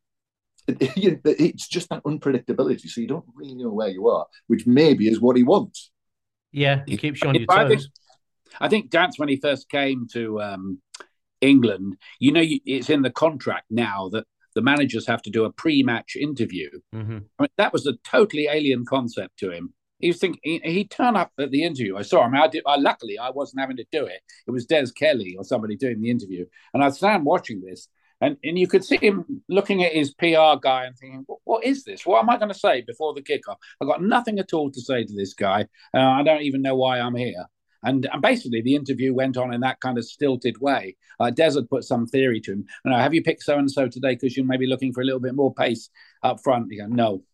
it, it, it's just that unpredictability. So you don't really know where you are, which maybe is what he wants. Yeah, he keeps you on your I toes. think, I think Dance, when he first came to um, England, you know, it's in the contract now that the managers have to do a pre-match interview. Mm-hmm. I mean, that was a totally alien concept to him. He was thinking he, he'd turn up at the interview. I saw him. I did. I, luckily, I wasn't having to do it. It was Des Kelly or somebody doing the interview, and I'd stand watching this, and, and you could see him looking at his P R guy and thinking, "What, what is this? What am I going to say before the kickoff? I've got nothing at all to say to this guy. Uh, I don't even know why I'm here." And, and basically, the interview went on in that kind of stilted way. Uh, Des had put some theory to him. You know, have you picked so-and-so today because you're maybe looking for a little bit more pace up front? He goes, no.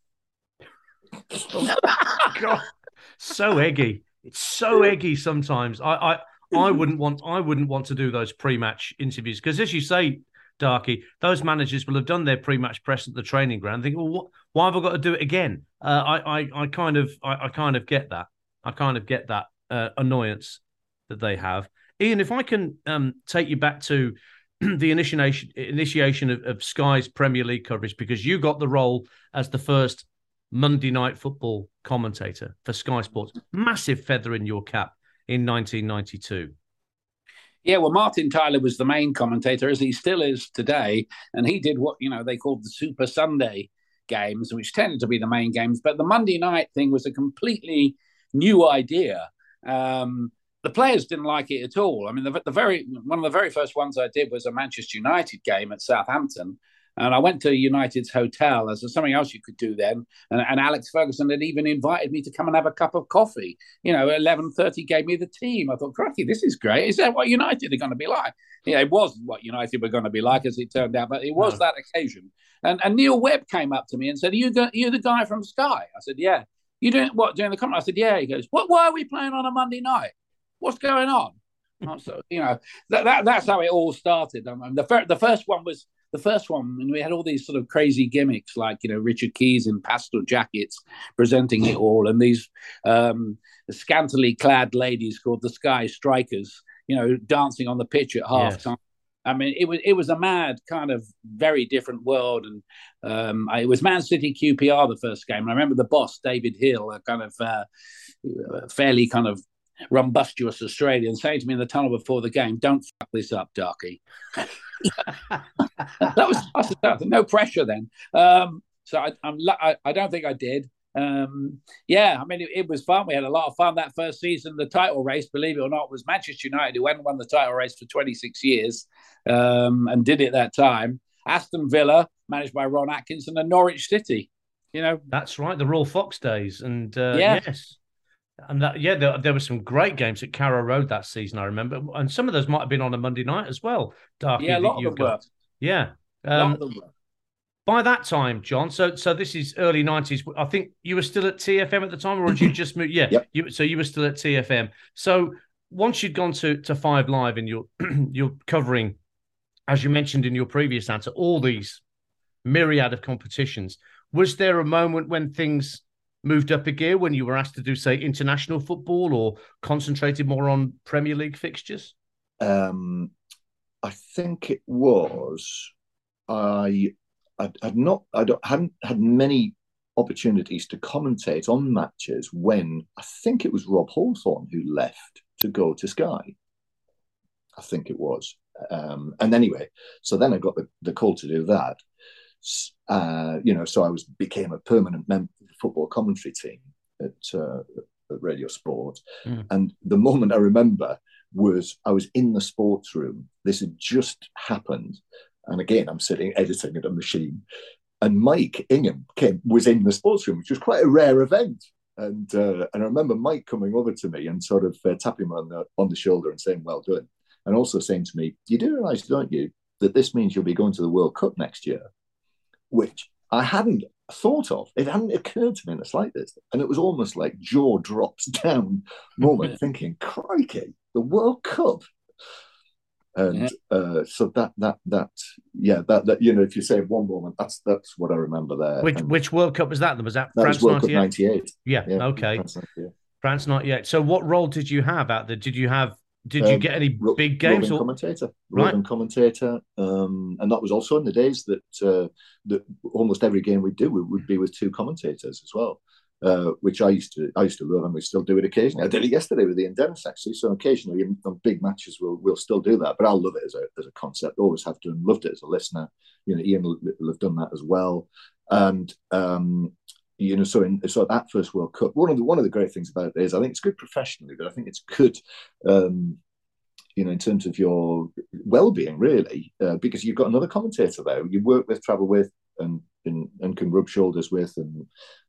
Oh, God. So eggy. It's so eggy sometimes. I, I I wouldn't want I wouldn't want to do those pre-match interviews because, as you say, Darky, those managers will have done their pre-match press at the training ground. Think, well, what, why have I got to do it again? Uh, I, I I kind of I, I kind of get that. I kind of get that. Uh, annoyance that they have. Ian, if I can um, take you back to the initiation initiation of, of Sky's Premier League coverage, because you got the role as the first Monday night football commentator for Sky Sports. Massive feather in your cap in nineteen ninety-two. Yeah, well, Martin Tyler was the main commentator, as he still is today, and he did what, you know, they called the Super Sunday games, which tended to be the main games, but the Monday night thing was a completely new idea. Um, the players didn't like it at all. I mean, the, the very one of the very first ones I did was a Manchester United game at Southampton, and I went to United's hotel as something else you could do then. And, and Alex Ferguson had even invited me to come and have a cup of coffee. You know, eleven thirty gave me the team. I thought, crikey, this is great. Is that what United are going to be like? Yeah, it wasn't what United were going to be like, as it turned out, but it was no. that occasion. And, and Neil Webb came up to me and said, "Are you go, you're the guy from Sky?" I said, "Yeah." "You doing what, doing the comment?" I said, "Yeah." He goes, "What? Why are we playing on a Monday night? What's going on?" So, you know, that, that that's how it all started. I mean, the, fir- the first one was the first one, and we had all these sort of crazy gimmicks, like, you know, Richard Keys in pastel jackets presenting it all, and these um, scantily clad ladies called the Sky Strikers, you know, dancing on the pitch at half yes. time. I mean, it was it was a mad kind of very different world, and um, it was Man City Q P R the first game. And I remember the boss David Hill, a kind of uh, fairly kind of rumbustious Australian, saying to me in the tunnel before the game, "Don't fuck this up, Darky." That was I said, no pressure then. Um, so I, I'm I, I don't think I did. Um, yeah, I mean, it, it was fun. We had a lot of fun that first season. The title race, believe it or not, was Manchester United, who hadn't won the title race for twenty-six years um, and did it that time. Aston Villa, managed by Ron Atkinson, and Norwich City. You know, that's right, the Royal Fox days, and uh, yeah. yes, and that, yeah, there, there were some great games at Carrow Road that season. I remember, and some of those might have been on a Monday night as well. Darky, yeah, a lot of them got. were. Yeah, um, a lot of them were. by that time, John, so so this is early nineties. I think you were still at T F M at the time, or did you just move? Yeah, yep. you, so you were still at T F M. So once you'd gone to to Five Live and you're you're covering, as you mentioned in your previous answer, all these myriad of competitions. Was there a moment when things moved up a gear when you were asked to do, say, international football, or concentrated more on Premier League fixtures? Um, I think it was I. I had not. I hadn't had many opportunities to commentate on matches when I think it was Rob Hawthorne who left to go to Sky. I think it was. Um, and anyway, so then I got the, the call to do that. Uh, you know, so I was became a permanent member of the football commentary team at, uh, at Radio Sport. Mm. And the moment I remember was I was in the sports room. This had just happened. And again, I'm sitting editing at a machine. And Mike Ingham came, was in the sports room, which was quite a rare event. And uh, and I remember Mike coming over to me and sort of uh, tapping me on the, on the shoulder and saying, well done. And also saying to me, you do realise, don't you, that this means you'll be going to the World Cup next year? Which I hadn't thought of. It hadn't occurred to me in the slightest. And it was almost like jaw drops down moment, thinking, crikey, the World Cup. And yeah. uh, so that, that, that, yeah, that, that, you know, if you say one moment, that's that's what I remember there. Which and which World Cup was that? Was that, that France was World ninety-eight? Cup ninety-eight. Yeah, yeah, okay. France ninety-eight. France ninety-eight. So what role did you have out there? Did you have, did you um, get any ro- big games? Roving or... commentator. Right. Roving commentator. Um, and that was also in the days that, uh, that almost every game we do, we would be with two commentators as well. Uh, which I used to I used to love, and we still do it occasionally. I did it yesterday with Ian Dennis, actually. So occasionally on big matches we'll we'll still do that. But I love it as a as a concept. Always have done. Loved it as a listener. You know, Ian will, will have done that as well. And um, you know, so in so that first World Cup, one of the one of the great things about it is I think it's good professionally, but I think it's good. Um, you know, in terms of your well-being, really, uh, because you've got another commentator there you work with, travel with, and and, and can rub shoulders with, and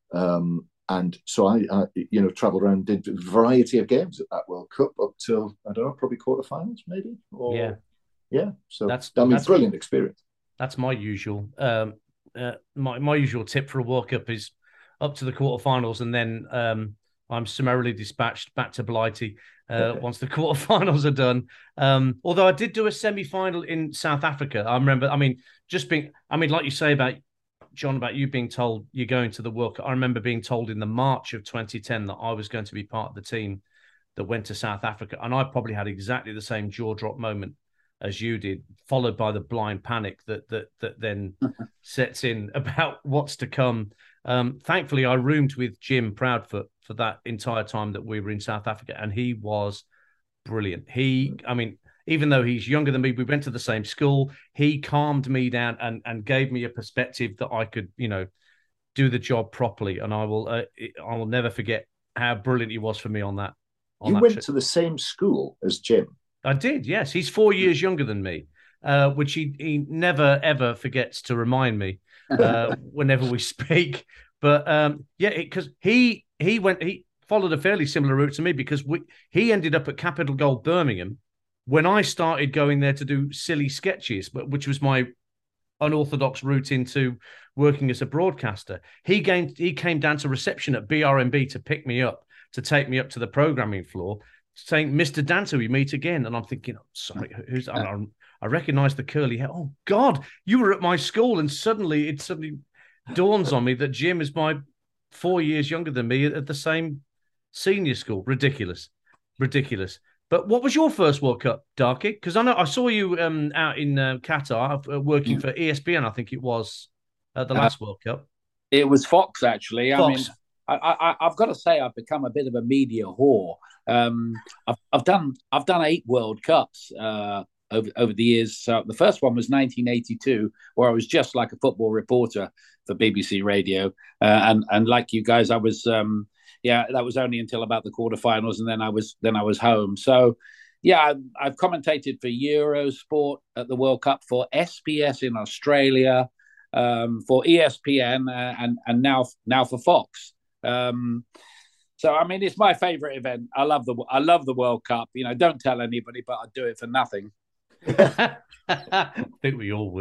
um, And so I, I, you know, travelled around, did a variety of games at that World Cup up till, I don't know, probably quarterfinals, maybe. Or, yeah, yeah. So that's I mean, that's brilliant experience. That's my usual. Um, uh, my my usual tip for a World Cup is up to the quarterfinals, and then um, I'm summarily dispatched back to Blighty uh, okay. once the quarterfinals are done. Um, although I did do a semi-final in South Africa. I remember. I mean, just being. I mean, like you say about. John, about you being told you're going to the World Cup. I remember being told in the March of twenty ten that I was going to be part of the team that went to South Africa. And I probably had exactly the same jaw drop moment as you did, followed by the blind panic that that that then sets in about what's to come. Um, thankfully, I roomed with Jim Proudfoot for that entire time that we were in South Africa, and he was brilliant. He, I mean, even though he's younger than me, we went to the same school. He calmed me down and and gave me a perspective that I could, you know, do the job properly. And I will, uh, I will never forget how brilliant he was for me on that. On you that went trip. to the same school as Jim? I did, yes. He's four years younger than me, uh, which he he never ever forgets to remind me uh, whenever we speak. But um, yeah, because he he went he followed a fairly similar route to me because we he ended up at Capital Gold Birmingham when I started going there to do silly sketches, but which was my unorthodox route into working as a broadcaster. He came, he came down to reception at B R M B to pick me up, to take me up to the programming floor, saying, Mister Dancer, we meet again. And I'm thinking, oh, sorry, who's I, I recognize the curly hair. Oh, God, you were at my school. And suddenly it suddenly dawns on me that Jim is my four years younger than me at the same senior school. Ridiculous. Ridiculous. But what was your first World Cup, Darky? Because I know I saw you um, out in uh, Qatar uh, working yeah. for E S P N. I think it was at the last uh, World Cup. It was Fox, actually. Fox. I mean, I, I, I've got to say, I've become a bit of a media whore. Um, I've, I've done I've done eight World Cups uh, over over the years. So the first one was nineteen eighty-two, where I was just like a football reporter for B B C Radio, uh, and and like you guys, I was. Um, Yeah, that was only until about the quarterfinals, and then I was then I was home. So, yeah, I've, I've commentated for Eurosport at the World Cup, for S B S in Australia, um, for E S P N, uh, and and now now for Fox. Um, so, I mean, it's my favourite event. I love the I love the World Cup. You know, don't tell anybody, but I do it for nothing. I think we all would.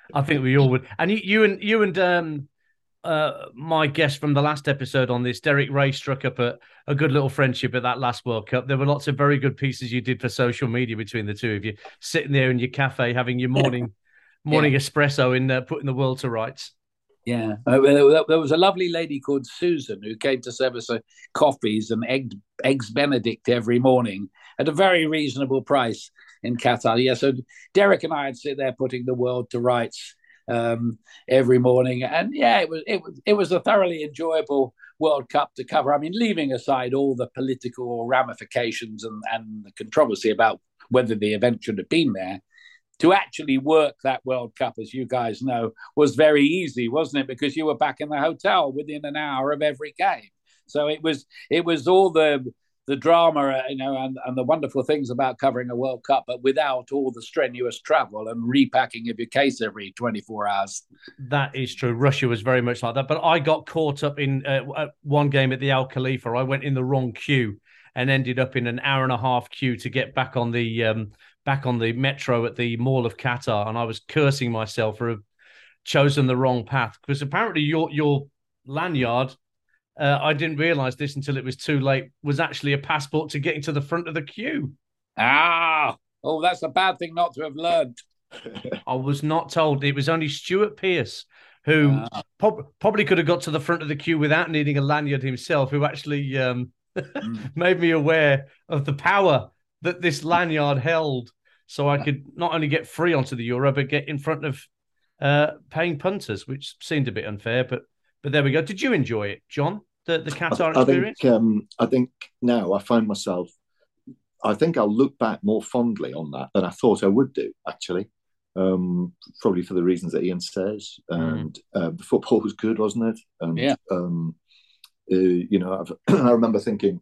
I think we all would. And you, you and you and um, uh, my guest from the last episode on this, Derek Ray, struck up a, a good little friendship at that last World Cup. There were lots of very good pieces you did for social media between the two of you, sitting there in your cafe having your morning morning yeah. espresso in uh, putting the world to rights. Yeah, uh, there was a lovely lady called Susan who came to serve us uh, coffees and egg, eggs Benedict every morning at a very reasonable price in Qatar. Yeah, so Derek and I would sit there putting the world to rights um, every morning, and yeah, it was it was it was a thoroughly enjoyable World Cup to cover. I mean, leaving aside all the political ramifications and, and the controversy about whether the event should have been there, to actually work that World Cup, as you guys know, was very easy, wasn't it? Because you were back in the hotel within an hour of every game. So it was it was all the the drama, you know, and, and the wonderful things about covering a World Cup, but without all the strenuous travel and repacking of your case every twenty-four hours. That is true. Russia was very much like that. But I got caught up in uh, one game at the Al Khalifa. I went in the wrong queue and ended up in an hour and a half queue to get back on the um, back on the metro at the Mall of Qatar, and I was cursing myself for have chosen the wrong path because apparently your your lanyard, uh, I didn't realise this until it was too late, was actually a passport to getting to the front of the queue. Ah, oh, that's a bad thing not to have learned. I was not told. It was only Stuart Pearce who ah. prob- probably could have got to the front of the queue without needing a lanyard himself, who actually um, mm. made me aware of the power that this lanyard held, so I could not only get free onto the Euro, but get in front of uh, paying punters, which seemed a bit unfair. But but there we go. Did you enjoy it, John? The the Qatar I, experience? I think um, I think now I find myself. I think I'll look back more fondly on that than I thought I would do. Actually, um, probably for the reasons that Ian says. And mm. uh, the football was good, wasn't it? And yeah. Um, uh, you know, I've, I remember thinking.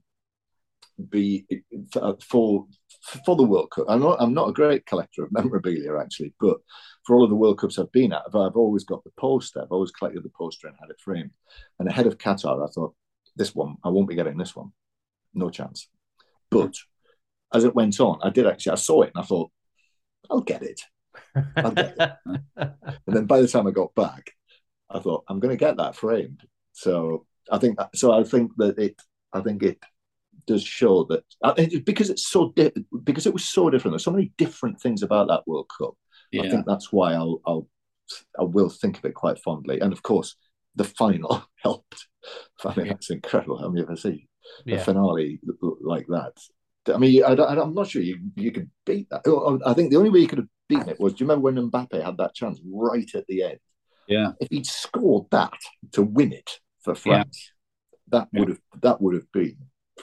Be for for the World Cup. I'm not I'm not a great collector of memorabilia actually, but for all of the World Cups I've been at, I've, I've always got the poster. I've always collected the poster and had it framed. And ahead of Qatar, I thought this one I won't be getting this one, no chance. But as it went on, I did actually I saw it and I thought I'll get it. I'll get it. And then by the time I got back, I thought I'm going to get that framed. So I think so. I think that it. I think it. does show that because it's so di- because it was so different. There's so many different things about that World Cup. Yeah. I think that's why I'll I'll I will think of it quite fondly. And of course, the final helped. I mean, that's incredible. Have you ever seen yeah. a finale like that? I mean, I, I, I'm not sure you you could beat that. I think the only way you could have beaten it was, do you remember when Mbappe had that chance right at the end? Yeah. If he'd scored that to win it for France, yeah. that would have yeah. that would have been.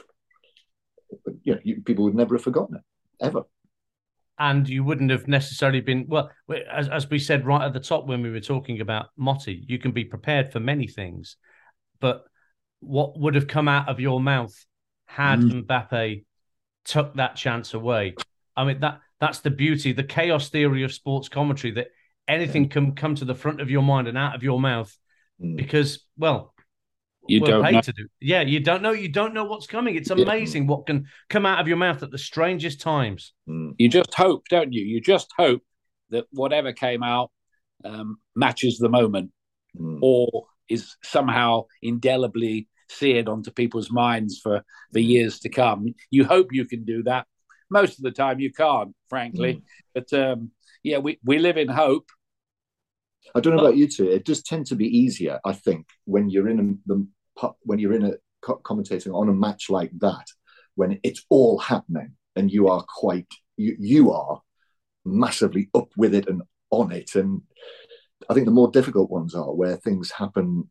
But, you know, you, people would never have forgotten it, ever. And you wouldn't have necessarily been, well, as, as we said right at the top when we were talking about Motti, you can be prepared for many things, but what would have come out of your mouth had mm. Mbappe took that chance away? I mean, that that's the beauty, the chaos theory of sports commentary, that anything yeah. can come to the front of your mind and out of your mouth mm. because, well, You We're don't paid know. To do. Yeah, you don't know. You don't know what's coming. It's amazing yeah. what can come out of your mouth at the strangest times. You just hope, don't you? You just hope that whatever came out um, matches the moment mm. or is somehow indelibly seared onto people's minds for the years to come. You hope you can do that. Most of the time you can't, frankly. Mm. But um, yeah, we, we live in hope. I don't know about you two. It does tend to be easier, I think, when you're in a, the when you're in a commentating on a match like that, when it's all happening and you are quite you, you are massively up with it and on it. And I think the more difficult ones are where things happen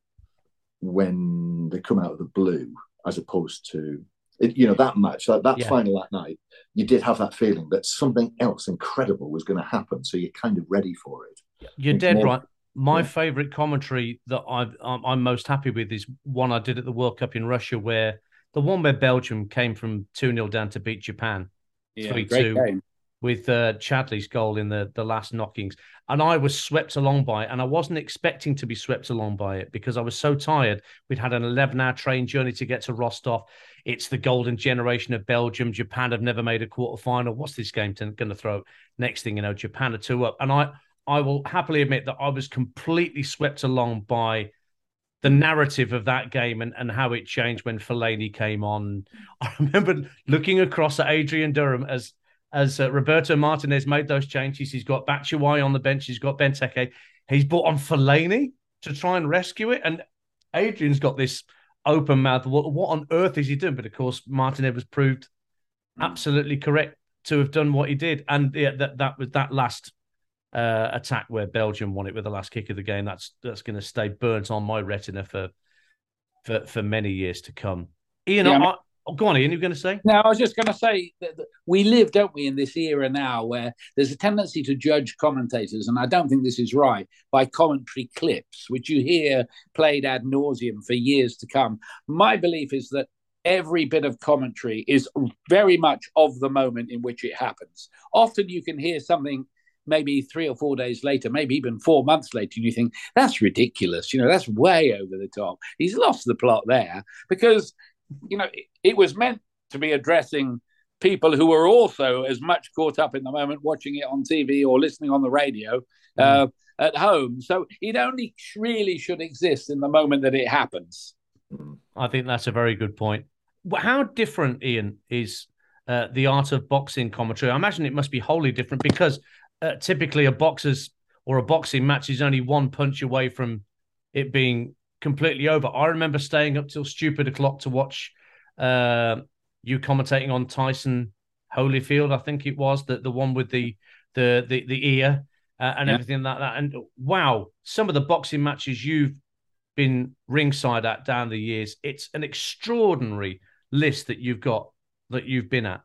when they come out of the blue, as opposed to you know that match, that, that yeah. final that night. You did have that feeling that something else incredible was going to happen, so you're kind of ready for it. You're dead more, right. My yeah. favourite commentary that I've, I'm, I'm most happy with is one I did at the World Cup in Russia, where the one where Belgium came from two nil down to beat Japan yeah, three two with uh, Chadley's goal in the, the last knockings. And I was swept along by it, and I wasn't expecting to be swept along by it because I was so tired. We'd had an eleven-hour train journey to get to Rostov. It's the golden generation of Belgium. Japan have never made a quarter-final. What's this game going to throw? Next thing you know, Japan are two up. And I... I will happily admit that I was completely swept along by the narrative of that game and, and how it changed when Fellaini came on. I remember looking across at Adrian Durham as as uh, Roberto Martinez made those changes. He's got Batshuayi on the bench. He's got Benteke. He's brought on Fellaini to try and rescue it. And Adrian's got this open mouth. What, what on earth is he doing? But of course, Martinez was proved absolutely correct to have done what he did. And yeah, that, that was that last uh, attack where Belgium won it with the last kick of the game. That's that's going to stay burnt on my retina for for, for many years to come. Ian, yeah, I, I mean, oh, go on, Ian, you were going to say? No, I was just going to say that we live, don't we, in this era now where there's a tendency to judge commentators, and I don't think this is right, by commentary clips, which you hear played ad nauseum for years to come. My belief is that every bit of commentary is very much of the moment in which it happens. Often you can hear something maybe three or four days later, maybe even four months later, and you think, that's ridiculous. You know, that's way over the top. He's lost the plot there because, you know, it, it was meant to be addressing people who were also as much caught up in the moment watching it on T V or listening on the radio mm. uh, at home. So it only really should exist in the moment that it happens. I think that's a very good point. How different, Ian, is uh, the art of boxing commentary? I imagine it must be wholly different because uh, typically a boxer's or a boxing match is only one punch away from it being completely over. I remember staying up till stupid o'clock to watch uh, you commentating on Tyson Holyfield, I think it was, the, the one with the the the, the ear uh, and yeah. everything like that. And wow, some of the boxing matches you've been ringside at down the years, it's an extraordinary list that you've got, that you've been at.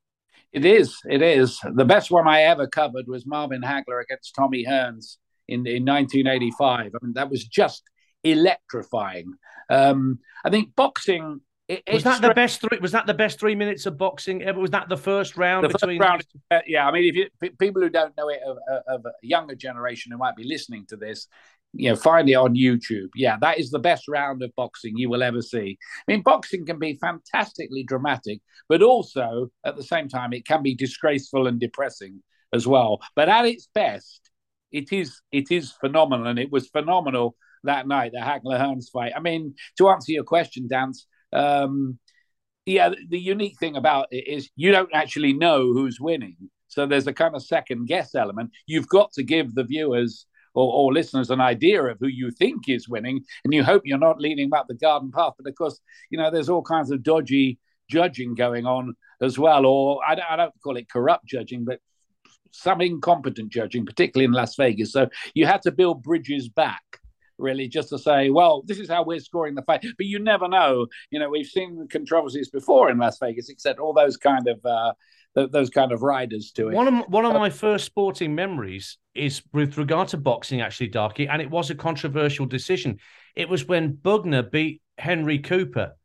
It is. It is. The best one I ever covered was Marvin Hagler against Tommy Hearns in, in nineteen eighty-five. I mean, that was just electrifying. Um, I think boxing... It, was that the best three? Was that the best three minutes of boxing ever? Was that the first round the between? First round, uh, yeah, I mean, if you, people who don't know it of, of a younger generation who might be listening to this, you know, find it on YouTube. Yeah, that is the best round of boxing you will ever see. I mean, boxing can be fantastically dramatic, but also at the same time, it can be disgraceful and depressing as well. But at its best, it is it is phenomenal, and it was phenomenal that night, the Hagler-Hearns fight. I mean, to answer your question, Dance. Um, yeah, the unique thing about it is you don't actually know who's winning. So there's a kind of second guess element. You've got to give the viewers or, or listeners an idea of who you think is winning, and you hope you're not leading up the garden path. But of course, you know, there's all kinds of dodgy judging going on as well, or I don't, I don't call it corrupt judging, but some incompetent judging, particularly in Las Vegas. So you had to build bridges back, really, just to say, well, this is how we're scoring the fight. But you never know. You know, we've seen controversies before in Las Vegas, except all those kind of uh, th- those kind of riders to it. One of one of my first sporting memories is with regard to boxing, actually, Darky, and it was a controversial decision. It was when Bugner beat Henry Cooper.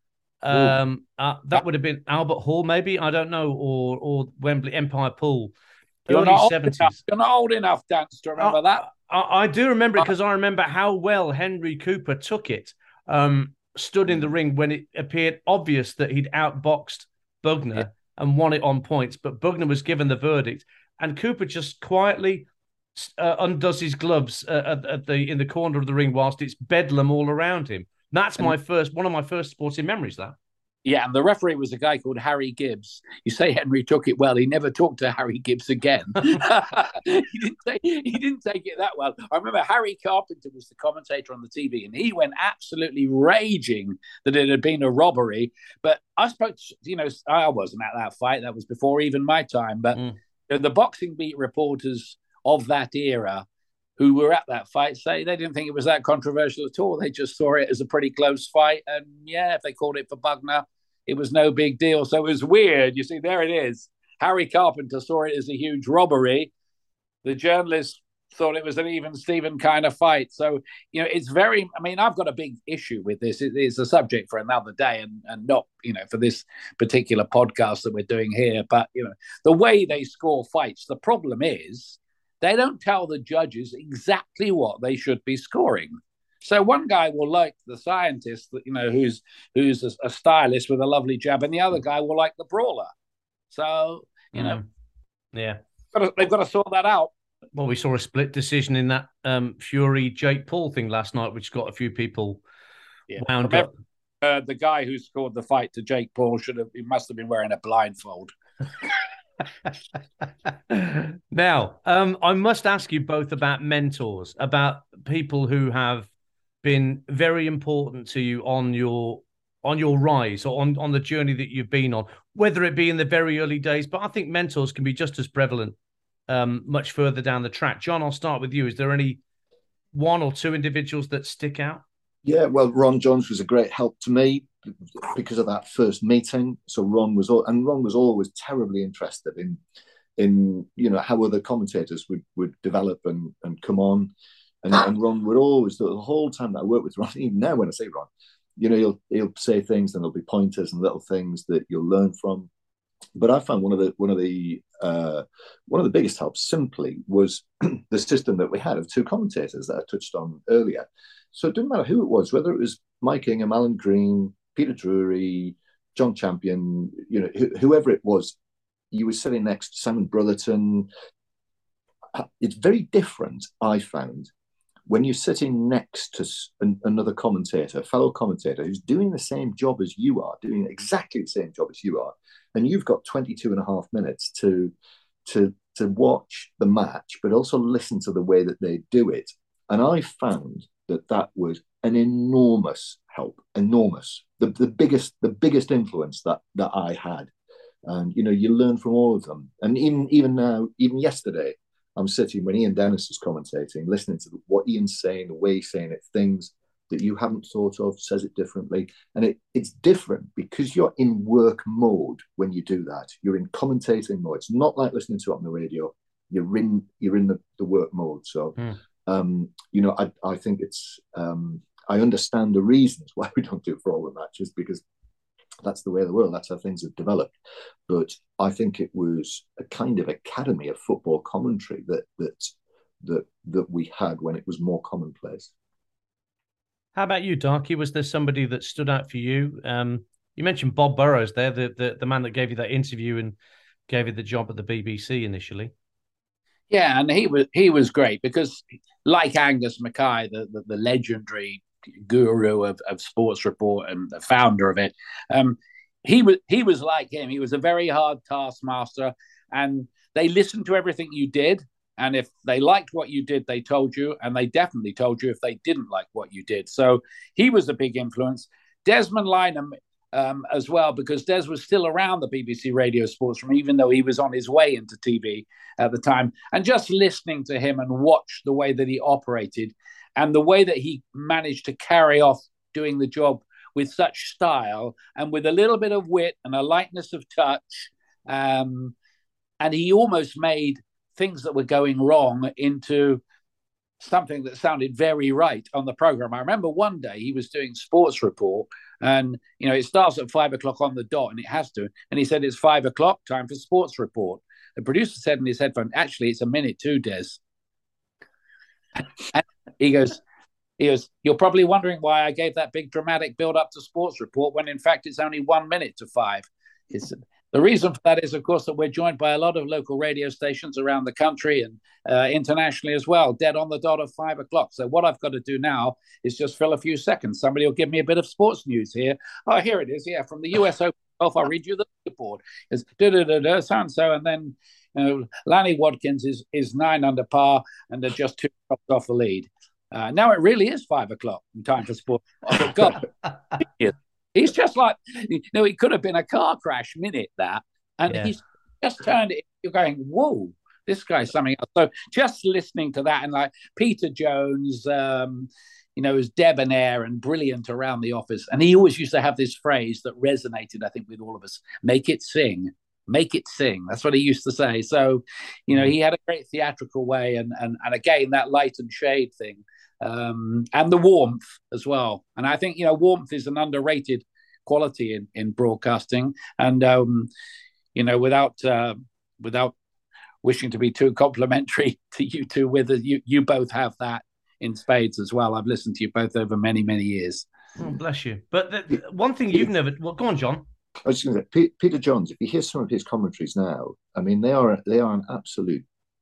Um, uh, that would have been Albert Hall, maybe, I don't know, or or Wembley Empire Pool. You're not, seventies. You're not old enough, Dance, to remember uh, that. I, I do remember it because I remember how well Henry Cooper took it. Um, stood in the ring when it appeared obvious that he'd outboxed Bugner yeah. and won it on points, but Bugner was given the verdict, and Cooper just quietly uh, undoes his gloves uh, at, at the in the corner of the ring whilst it's bedlam all around him. That's my first one of my first sporting memories. That. Yeah, and the referee was a guy called Harry Gibbs. You say Henry took it well. He never talked to Harry Gibbs again. he, didn't take, he didn't take it that well. I remember Harry Carpenter was the commentator on the T V, and he went absolutely raging that it had been a robbery. But I spoke to, you know, I wasn't at that fight. That was before even my time. But mm. the Boxing Beat reporters of that era who were at that fight say they didn't think it was that controversial at all. They just saw it as a pretty close fight. And yeah, if they called it for Bugner, it was no big deal. So it was weird. You see, there it is. Harry Carpenter saw it as a huge robbery. The journalists thought it was an even Steven kind of fight. So, you know, it's very, I mean, I've got a big issue with this. It, it's a subject for another day and, and not, you know, for this particular podcast that we're doing here. But, you know, the way they score fights, the problem is, they don't tell the judges exactly what they should be scoring. So one guy will like the scientist, you know, who's who's a, a stylist with a lovely jab, and the other guy will like the brawler. So, you know, mm. yeah, they've got to sort that out. Well, we saw a split decision in that um, Fury Jake Paul thing last night, which got a few people Yeah. wound Remember, up. uh, the guy who scored the fight to Jake Paul should have, he must have been wearing a blindfold. Now, um, I must ask you both about mentors, about people who have been very important to you on your on your rise or on, on the journey that you've been on, whether it be in the very early days, but I think mentors can be just as prevalent um, much further down the track. John, I'll start with you. Is there any one or two individuals that stick out? Yeah, well, Ron Jones was a great help to me because of that first meeting. So Ron was, all, and Ron was always terribly interested in, in you know, how other commentators would would develop and and come on, and, and Ron would always, the whole time that I worked with Ron, even now when I say Ron, you know, he'll he'll say things and there'll be pointers and little things that you'll learn from. But I found one of the one of the uh, one of the biggest helps simply was the system that we had of two commentators that I touched on earlier. So it didn't matter who it was, whether it was Mike Ingham, Alan Green, Peter Drury, John Champion, you know, wh- whoever it was, you were sitting next to Simon Brotherton. It's very different, I found, when you're sitting next to an, another commentator, a fellow commentator who's doing the same job as you are, doing exactly the same job as you are, and you've got twenty-two and a half minutes to to to watch the match, but also listen to the way that they do it. And I found that that was an enormous help, enormous, the, the biggest the biggest influence that that I had. And you know, you learn from all of them. And even even now, even yesterday, I'm sitting when Ian Dennis is commentating, listening to what Ian's saying, the way he's saying it, things that you haven't thought of, says it differently. And it, it's different because you're in work mode when you do that. You're in commentating mode. It's not like listening to it on the radio. You're in you're in the, the work mode. So, mm. um, you know, I, I think it's, um, I understand the reasons why we don't do it for all the matches, because that's the way of the world. That's how things have developed. But I think it was a kind of academy of football commentary that that that that we had when it was more commonplace. How about you, Darky? Was there somebody that stood out for you? Um, you mentioned Bob Burrows there, the, the the man that gave you that interview and gave you the job at the B B C initially. Yeah, and he was he was great because, like Angus Mackay, the the, the legendary guru of, of Sports Report and the founder of it, um, he was he was like him. He was a very hard taskmaster, and they listened to everything you did. And if they liked what you did, they told you, and they definitely told you if they didn't like what you did. So he was a big influence. Desmond Lynham um, as well, because Des was still around the B B C Radio Sports Room, even though he was on his way into T V at the time. And just listening to him and watch the way that he operated and the way that he managed to carry off doing the job with such style and with a little bit of wit and a lightness of touch. Um, and he almost made things that were going wrong into something that sounded very right on the program. I remember one day he was doing Sports Report, and you know it starts at five o'clock on the dot, and it has to. And he said it's five o'clock, time for Sports Report. The producer said in his headphone, "Actually, it's a minute too, Des." And he goes, "He goes, you're probably wondering why I gave that big dramatic build up to Sports Report when in fact it's only one minute to five." It's The reason for that is, of course, that we're joined by a lot of local radio stations around the country and uh, internationally as well, dead on the dot of five o'clock. So what I've got to do now is just fill a few seconds. Somebody will give me a bit of sports news here. Oh, here it is. Yeah, from the U S Open golf, I'll read you the report. It's da-da-da-da, so-and-so, and then you know, Lanny Wadkins is, is nine under par, and they're just two shots off the lead. Uh, now it really is five o'clock in time for sport. Oh, God. He's just like, you know, it could have been a car crash minute, that. And yeah. He's just turned it. You're going, whoa, this guy's something else. So just listening to that, and like Peter Jones, um, you know, is debonair and brilliant around the office. And he always used to have this phrase that resonated, I think, with all of us: make it sing, make it sing. That's what he used to say. So, you know, he had a great theatrical way. And, and, and again, that light and shade thing. Um, and the warmth as well. And I think, you know, warmth is an underrated quality in, in broadcasting. And, um, you know, without uh, without wishing to be too complimentary to you two, whether you, you both have that in spades as well. I've listened to you both over many, many years. Oh, bless you. But the, one thing you've never... Well, go on, John. I was just going to say, Peter Johns, if you hear some of his commentaries now, I mean, they are they are an absolute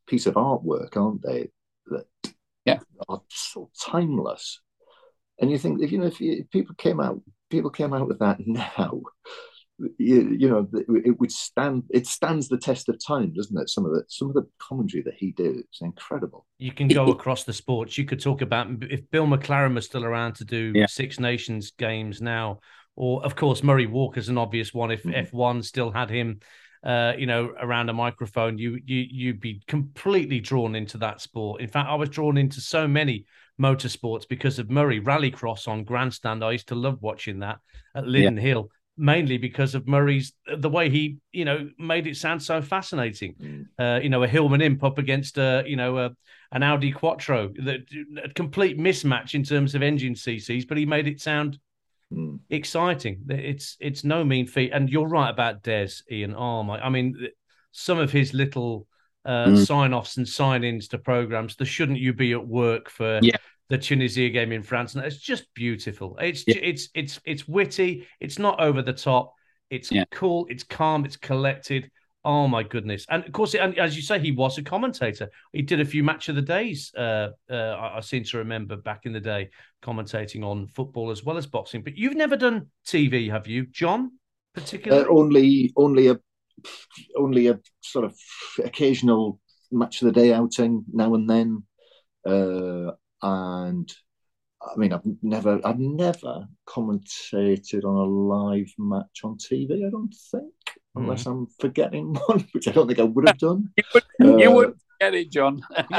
piece of artwork, aren't they? That yeah. are so timeless. And you think, if you know, if, you, if people came out, people came out with that now, you, you know, it would stand. It stands the test of time, doesn't it? Some of the some of the commentary that he did, it's incredible. You can go across the sports. You could talk about if Bill McLaren was still around to do yeah. Six Nations games now, or of course Murray Walker's an obvious one. If mm-hmm. F one still had him, uh, you know, around a microphone, you you you'd be completely drawn into that sport. In fact, I was drawn into so many motorsports because of Murray. Rallycross on Grandstand, I used to love watching that at Linden yeah. Hill. Mainly because of Murray's, the way he, you know, made it sound so fascinating. Mm. Uh, you know, a Hillman Imp up against, a, you know, a, an Audi Quattro, the, a complete mismatch in terms of engine C Cs, but he made it sound mm. exciting. It's it's no mean feat. And you're right about Des, Ian. Oh, my, I mean, some of his little uh, mm. sign-offs and sign-ins to programs, the shouldn't you be at work for... Yeah. The Tunisia game in France, and it's just beautiful. It's yeah. it's it's it's witty. It's not over the top. It's yeah. cool. It's calm. It's collected. Oh my goodness! And of course, and as you say, he was a commentator. He did a few match of the days. Uh, uh, I, I seem to remember back in the day commentating on football as well as boxing. But you've never done T V, have you, John? Particularly, uh, only only a only a sort of occasional match of the day outing now and then. Uh, And I mean, I've never, I've never commentated on a live match on T V. I don't think, unless mm. I'm forgetting one, which I don't think I would have done. you would, uh, you would get it, John. but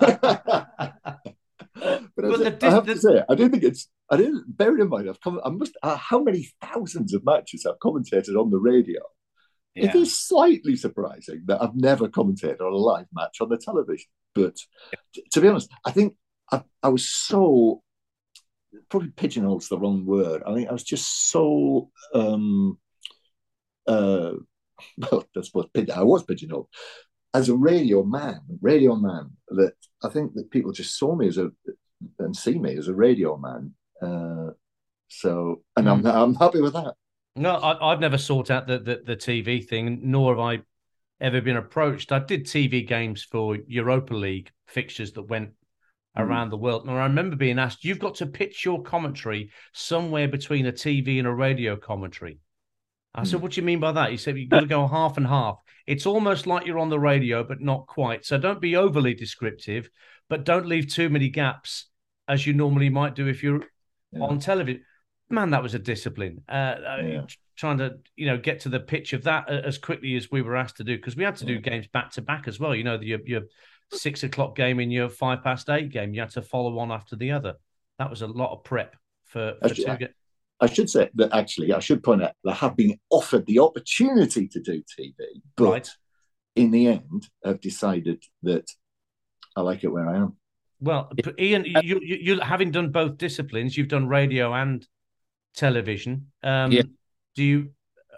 but the, I have the, to say, I don't think it's. I didn't. Bear in mind, I've come. I must. Uh, how many thousands of matches I've commentated on the radio? Yeah. It is slightly surprising that I've never commentated on a live match on the television. But t- to be honest, I think. I, I was so, probably pigeonhole's the wrong word. I think I was just so, um, uh, well, that's what I was pigeonholed. As a radio man, radio man, that I think that people just saw me as a, and see me as a radio man. Uh, so, and mm. I'm I'm happy with that. No, I, I've never sought out the, the, the T V thing, nor have I ever been approached. I did T V games for Europa League fixtures that went around the world. And I remember being asked, you've got to pitch your commentary somewhere between a T V and a radio commentary. I mm. said, what do you mean by that? He said, you've got to go half and half. It's almost like you're on the radio, but not quite. So don't be overly descriptive, but don't leave too many gaps as you normally might do if you're yeah. on television. Man, that was a discipline. Uh, yeah. Trying to, you know, get to the pitch of that as quickly as we were asked to do, because we had to do yeah. games back to back as well. You know, your, your six o'clock game in your five past eight game, you had to follow one after the other. That was a lot of prep for, for actually, two games. I should say that actually, I should point out that I have been offered the opportunity to do T V, but right. in the end, I've decided that I like it where I am. Well, Ian, you, you, you having done both disciplines, you've done radio and television. Um, yeah. Do you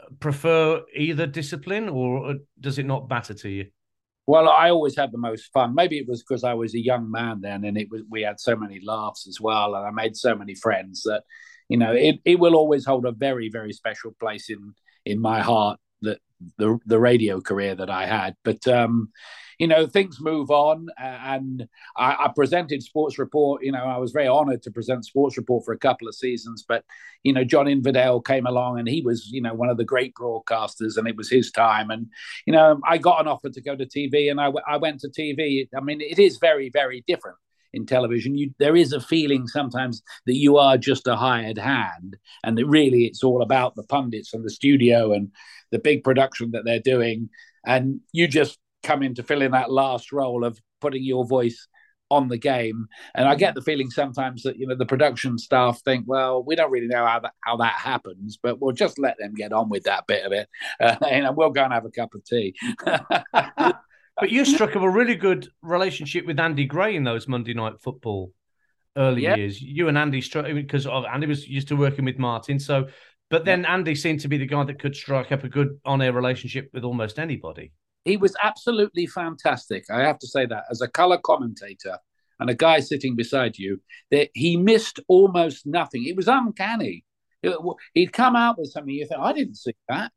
prefer either discipline, or does it not matter to you? Well, I always had the most fun. Maybe it was because I was a young man then, and it was we had so many laughs as well, and I made so many friends that, you know, it, it will always hold a very, very special place in in my heart, that the the radio career that I had. But um, you know, things move on, and I, I presented Sports Report. You know, I was very honoured to present Sports Report for a couple of seasons. But you know, John Inverdale came along, and he was, you know, one of the great broadcasters, and it was his time. And you know, I got an offer to go to T V, and I, I went to T V. I mean, it is very, very different in television. You, there is a feeling sometimes that you are just a hired hand, and that really it's all about the pundits and the studio and the big production that they're doing, and you just come in to fill in that last role of putting your voice on the game. And I get the feeling sometimes that, you know, the production staff think, well, we don't really know how that how that happens, but we'll just let them get on with that bit of it, uh, and we'll go and have a cup of tea. But you struck up a really good relationship with Andy Gray in those Monday Night Football early yeah. years. You and Andy struck, because Andy was used to working with Martin. So, but then yeah. Andy seemed to be the guy that could strike up a good on-air relationship with almost anybody. He was absolutely fantastic. I have to say that, as a colour commentator and a guy sitting beside you, that he missed almost nothing. It was uncanny. It, he'd come out with something, you think, I didn't see that.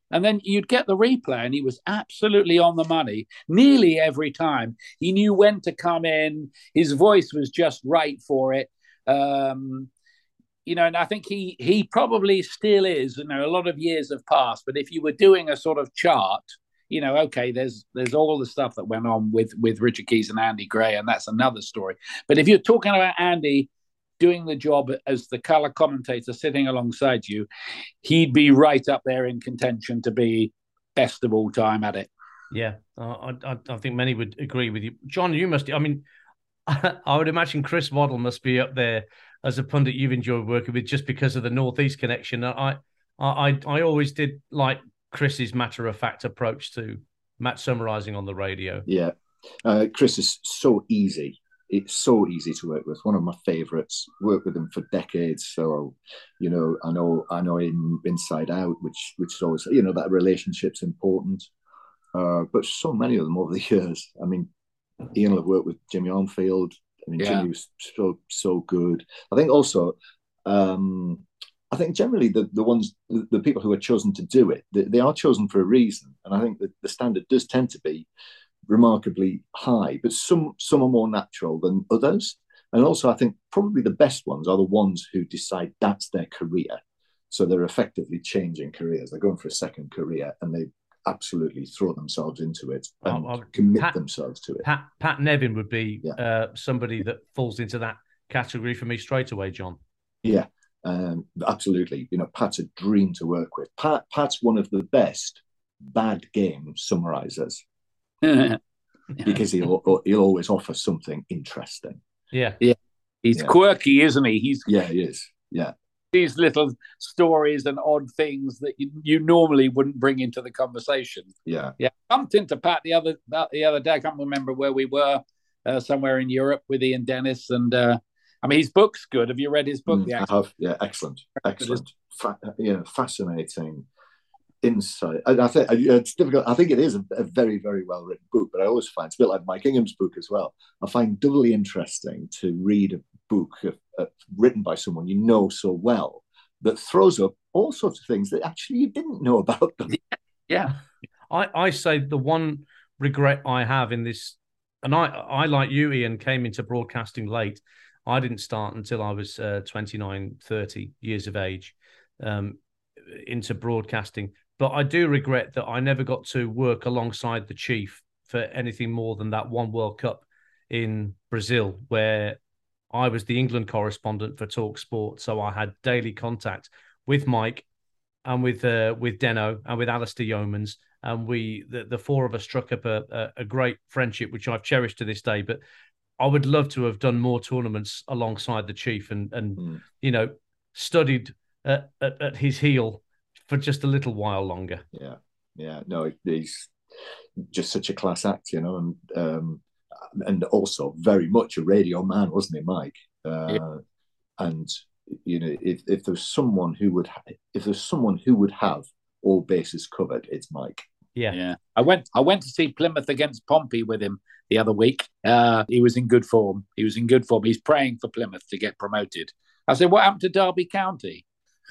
And then you'd get the replay, and he was absolutely on the money nearly every time. He knew when to come in. His voice was just right for it. Um, you know, and I think he he probably still is. You know, a lot of years have passed, but if you were doing a sort of chart, you know, okay, there's there's all the stuff that went on with with Richard Keys and Andy Gray, and that's another story. But if you're talking about Andy doing the job as the color commentator sitting alongside you, he'd be right up there in contention to be best of all time at it. Yeah, uh, I, I think many would agree with you. John, you must, I mean, I would imagine Chris Waddle must be up there as a pundit you've enjoyed working with just because of the Northeast connection. I, I, I always did like Chris's matter-of-fact approach to match summarising on the radio. Yeah, uh, Chris is so easy. It's so easy to work with. One of my favourites. Worked with him for decades. So, you know, I know, I know him inside out, which, which is always, you know, that relationship's important. Uh, but so many of them over the years. I mean, Ian will have worked with Jimmy Armfield. I mean, yeah. Jimmy was so so good. I think also, um, I think generally the the ones the, the people who are chosen to do it, they, they are chosen for a reason, and I think that the standard does tend to be remarkably high, but some some are more natural than others. And also I think probably the best ones are the ones who decide that's their career. So they're effectively changing careers. They're going for a second career and they absolutely throw themselves into it and I'll, I'll, commit Pat, themselves to it. Pat, Pat Nevin would be yeah. uh, somebody that falls into that category for me straight away, John. Yeah, um, absolutely. You know, Pat's a dream to work with. Pat, Pat's one of the best bad game summarizers. Because he'll he'll always offer something interesting. Yeah, yeah, he's yeah. quirky, isn't he? He's yeah, he is. Yeah, these little stories and odd things that you, you normally wouldn't bring into the conversation. Yeah, yeah. Bumped into Pat the other the other day. I can't remember where we were, uh, somewhere in Europe with Ian Dennis, and uh, I mean his book's good. Have you read his book? Mm, I have. Yeah, excellent, excellent. Fa- yeah, fascinating. Insight. I, I think it's difficult. I think it is a, a very, very well written book, but I always find it's a bit like Mike Ingham's book as well. I find doubly interesting to read a book of, uh, written by someone you know so well that throws up all sorts of things that actually you didn't know about them. Yeah, I, I say the one regret I have in this, and I, I like you, Ian, came into broadcasting late. I didn't start until I was uh, twenty-nine, thirty years of age um, into broadcasting. But I do regret that I never got to work alongside the Chief for anything more than that one World Cup in Brazil, where I was the England correspondent for Talk Sport. So I had daily contact with Mike and with uh, with Deno and with Alistair Yeomans. And we, the, the four of us struck up a, a, a great friendship, which I've cherished to this day. But I would love to have done more tournaments alongside the Chief and, and mm. you know, studied at, at, at his heel for just a little while longer. Yeah, yeah. No, he's just such a class act, you know, and um, and also very much a radio man, wasn't he, Mike? Uh, yeah. And you know, if if there's someone who would ha- if there's someone who would have all bases covered, it's Mike. Yeah, yeah. I went I went to see Plymouth against Pompey with him the other week. Uh, he was in good form. He was in good form. He's praying for Plymouth to get promoted. I said, "What happened to Derby County?"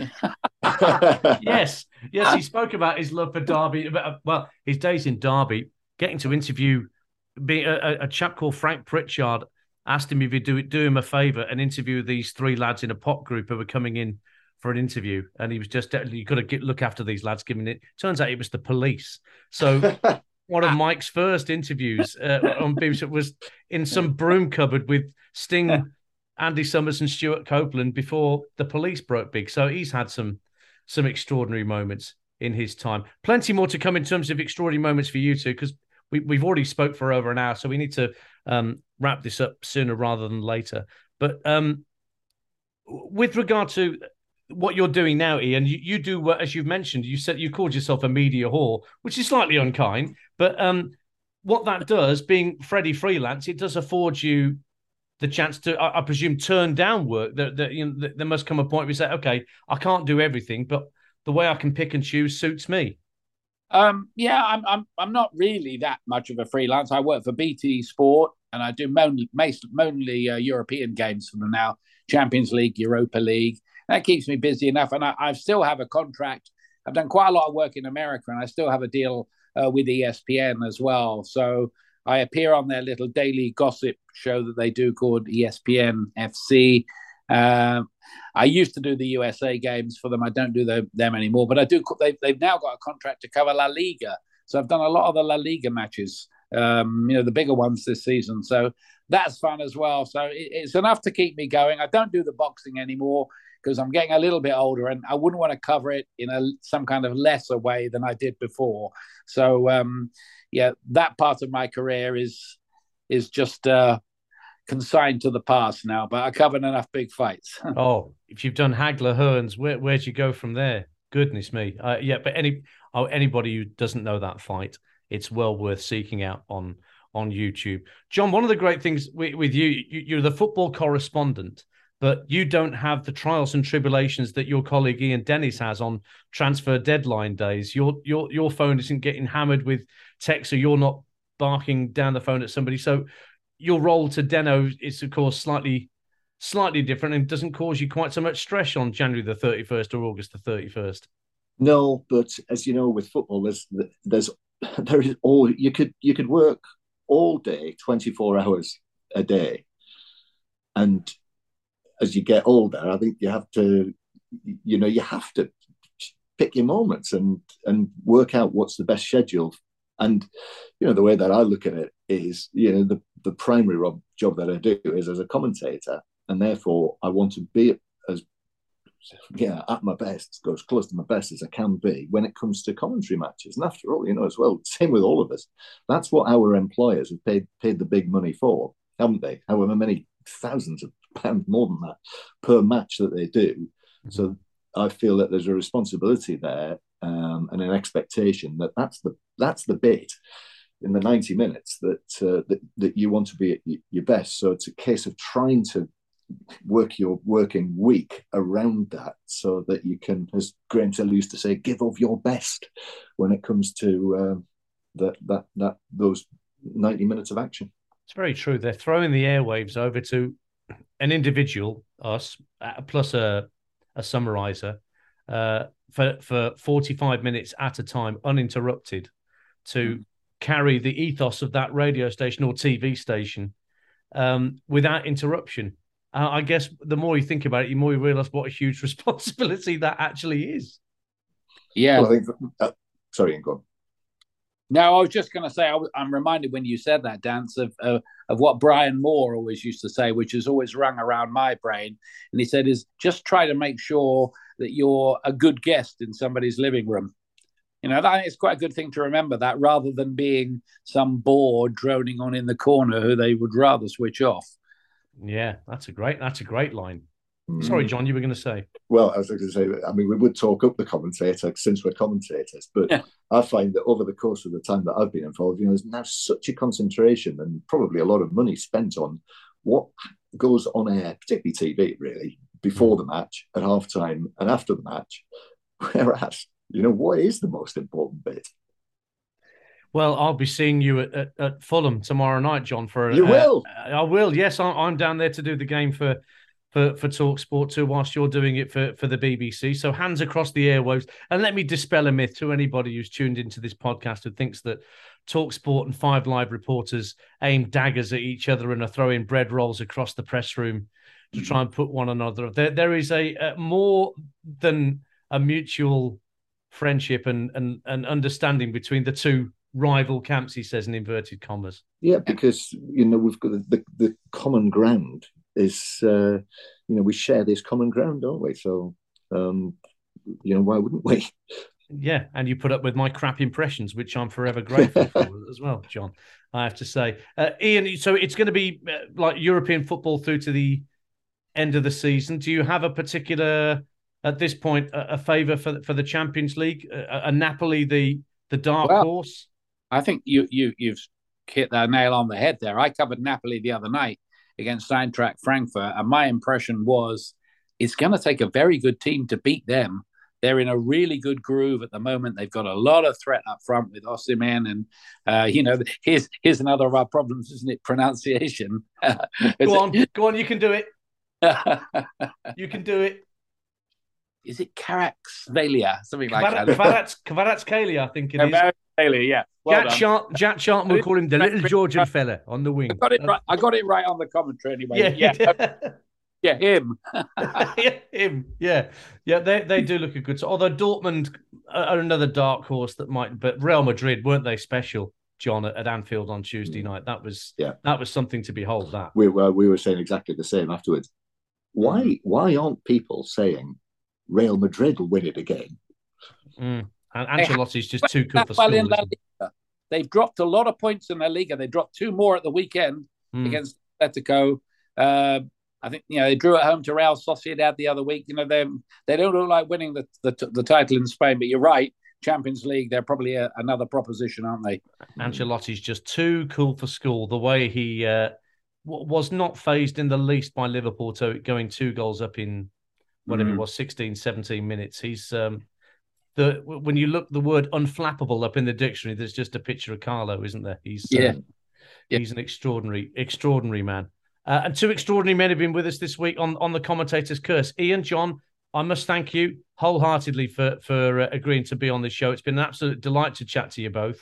yes, yes, he spoke about his love for Derby. Well, his days in Derby, getting to interview, being a, a chap called Frank Pritchard asked him if he'd do do him a favour and interview these three lads in a pop group who were coming in for an interview, and he was just you got to get, look after these lads. Giving it, turns out it was the police. So one of Mike's first interviews uh, on B B C was in some broom cupboard with Sting, Andy Summers and Stuart Copeland before the police broke big. So he's had some some extraordinary moments in his time. Plenty more to come in terms of extraordinary moments for you two, because we, we've already spoke for over an hour, so we need to um, wrap this up sooner rather than later. But um, with regard to what you're doing now, Ian, you, you do, as you've mentioned, you said you called yourself a media whore, which is slightly unkind. But um, what that does, being Freddie freelance, it does afford you the chance to, I, I presume, turn down work. That, that you know, there must come a point where you say, okay, I can't do everything, but the way I can pick and choose suits me. Um, yeah, I'm, I'm, I'm not really that much of a freelance. I work for B T Sport, and I do mainly, mainly uh, European games for them now, Champions League, Europa League. That keeps me busy enough, and I, I still have a contract I've done quite a lot of work in America, and I still have a deal uh, with E S P N as well. So I appear on their little daily gossip show that they do called E S P N F C. Uh, I used to do the U S A games for them. I don't do the, them anymore, but I do. They've, they've now got a contract to cover La Liga. So I've done a lot of the La Liga matches, um, you know, the bigger ones this season. So that's fun as well. So it, it's enough to keep me going. I don't do the boxing anymore because I'm getting a little bit older, and I wouldn't want to cover it in a some kind of lesser way than I did before. So um, yeah, that part of my career is is just uh, consigned to the past now. But I covered enough big fights. Oh, if you've done Hagler Hearns, where where'd you go from there? Goodness me. Uh, yeah, but any oh, anybody who doesn't know that fight, it's well worth seeking out on on YouTube. John, one of the great things with, with you, you, you're the football correspondent, but you don't have the trials and tribulations that your colleague Ian Dennis has on transfer deadline days. Your your your phone isn't getting hammered with texts, or you're not barking down the phone at somebody. So your role to Deno is, of course, slightly slightly different and doesn't cause you quite so much stress on January the thirty-first or August the thirty-first. No, but as you know, with football, there's there's there is all you could you could work all day, twenty-four hours a day, and as you get older, I think you have to, you know, you have to pick your moments and and work out what's the best schedule. And you know, the way that I look at it is, you know, the the primary job that I do is as a commentator, and therefore I want to be as yeah at my best, go as close to my best as I can be when it comes to commentary matches. And after all, you know, as well, same with all of us. That's what our employers have paid paid the big money for, haven't they? However many thousands of pounds more than that per match that they do. Mm-hmm. So I feel that there's a responsibility there, um, and an expectation that that's the that's the bit in the ninety minutes that uh, that, that you want to be at your best. So it's a case of trying to work your working week around that, so that you can, as Graham Taylor used to say, give of your best when it comes to uh, that that that those ninety minutes of action. It's very true. They're throwing the airwaves over to an individual, us, plus a a summariser, uh, for for forty-five minutes at a time, uninterrupted, to mm. carry the ethos of that radio station or T V station um, without interruption. Uh, I guess the more you think about it, the more you realise what a huge responsibility that actually is. Yeah. Well, I think, uh, sorry, go on. No, I was just going to say, I, I'm reminded when you said that, Dance, of, uh, of what Brian Moore always used to say, which has always rung around my brain. And he said, is just try to make sure that you're a good guest in somebody's living room. You know, that is quite a good thing to remember, that rather than being some bore droning on in the corner who they would rather switch off. Yeah, that's a great, that's a great line. Mm. Sorry, John, you were going to say. Well, I was going to say, I mean, we would talk up the commentator since we're commentators, but yeah. I find that over the course of the time that I've been involved, you know, there's now such a concentration and probably a lot of money spent on what goes on air, particularly T V, really, before the match, at halftime, and after the match. Whereas, you know, what is the most important bit? Well, I'll be seeing you at, at, at Fulham tomorrow night, John. For you uh, will. I will. Yes, I'm, I'm down there to do the game for for for Talk Sport too, whilst you're doing it for for the B B C. So hands across the airwaves, and let me dispel a myth to anybody who's tuned into this podcast who thinks that Talk Sport and Five Live reporters aim daggers at each other and are throwing bread rolls across the press room to try and put one another. There, there is a, a more than a mutual friendship and and and understanding between the two rival camps, he says in inverted commas. Yeah, because, you know, we've got the, the, the common ground is, uh, you know, we share this common ground, don't we? So, um, you know, why wouldn't we? Yeah, and you put up with my crap impressions, which I'm forever grateful for as well, John, I have to say. Uh, Ian, so it's going to be uh, like European football through to the end of the season. Do you have a particular, at this point, a, a favour for, for the Champions League? A, a Napoli, the, the dark well, horse? I think you, you, you've hit that nail on the head there. I covered Napoli the other night against Eintracht Frankfurt, and my impression was it's going to take a very good team to beat them. They're in a really good groove at the moment. They've got a lot of threat up front with Osimhen, and uh, you know, here's here's another of our problems, isn't it? Pronunciation. Go on, go on, you can do it. You can do it. is it Kvaratskhelia, something like that. Kvaratskhelia, I think it is. Kvaratskhelia, yeah. Well Jack, Sharp, Jack Sharp will call him the little Georgian fella on the wing. I got it right. I got it right on the commentary anyway. Yeah, yeah, yeah him. yeah, him. Yeah, yeah. They they do look a good. Although Dortmund are another dark horse that might, but Real Madrid, weren't they special, John, at, at Anfield on Tuesday night? That was yeah. that was something to behold. That we were we were saying exactly the same afterwards. Why why aren't people saying Real Madrid will win it again? Mm. And Ancelotti's just too good for school. Well They've dropped a lot of points in La Liga. They dropped two more at the weekend mm. against Atletico. Uh, I think you know they drew at home to Real Sociedad the other week. You know they they don't look like winning the, the the title in Spain. But you're right, Champions League. They're probably a, another proposition, aren't they? Ancelotti's just too cool for school. The way he uh, was not fazed in the least by Liverpool to going two goals up in whatever mm. it was, sixteen, seventeen minutes. He's um, the when you look the word unflappable up in the dictionary, there's just a picture of Carlo, isn't there? He's yeah, um, yeah. he's an extraordinary, extraordinary man. Uh, and two extraordinary men have been with us this week on, on the Commentator's Curse. Ian, John, I must thank you wholeheartedly for for uh, agreeing to be on this show. It's been an absolute delight to chat to you both.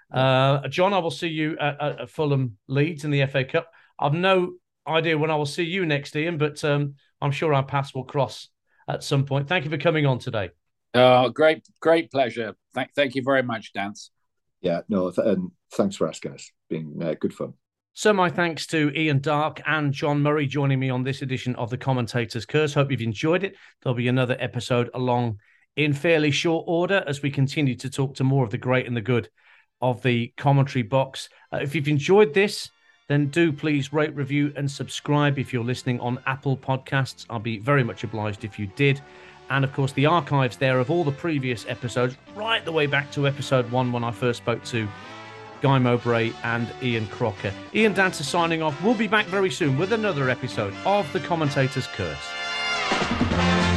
Uh, John, I will see you at, at Fulham Leeds in the F A Cup. I've no idea when I will see you next, Ian, but um, I'm sure our paths will cross at some point. Thank you for coming on today. Oh, great, great pleasure. Thank, thank you very much, Dance. Yeah, no, th- and thanks for asking us. It's been uh, good fun. So my thanks to Ian Darke and John Murray joining me on this edition of the Commentator's Curse. Hope you've enjoyed it. There'll be another episode along in fairly short order as we continue to talk to more of the great and the good of the commentary box. Uh, if you've enjoyed this, then do please rate, review and subscribe if you're listening on Apple Podcasts. I'll be very much obliged if you did. And of course, the archives there of all the previous episodes, right the way back to episode one when I first spoke to Guy Mowbray and Ian Crocker. Ian Dancer signing off. We'll be back very soon with another episode of The Commentator's Curse.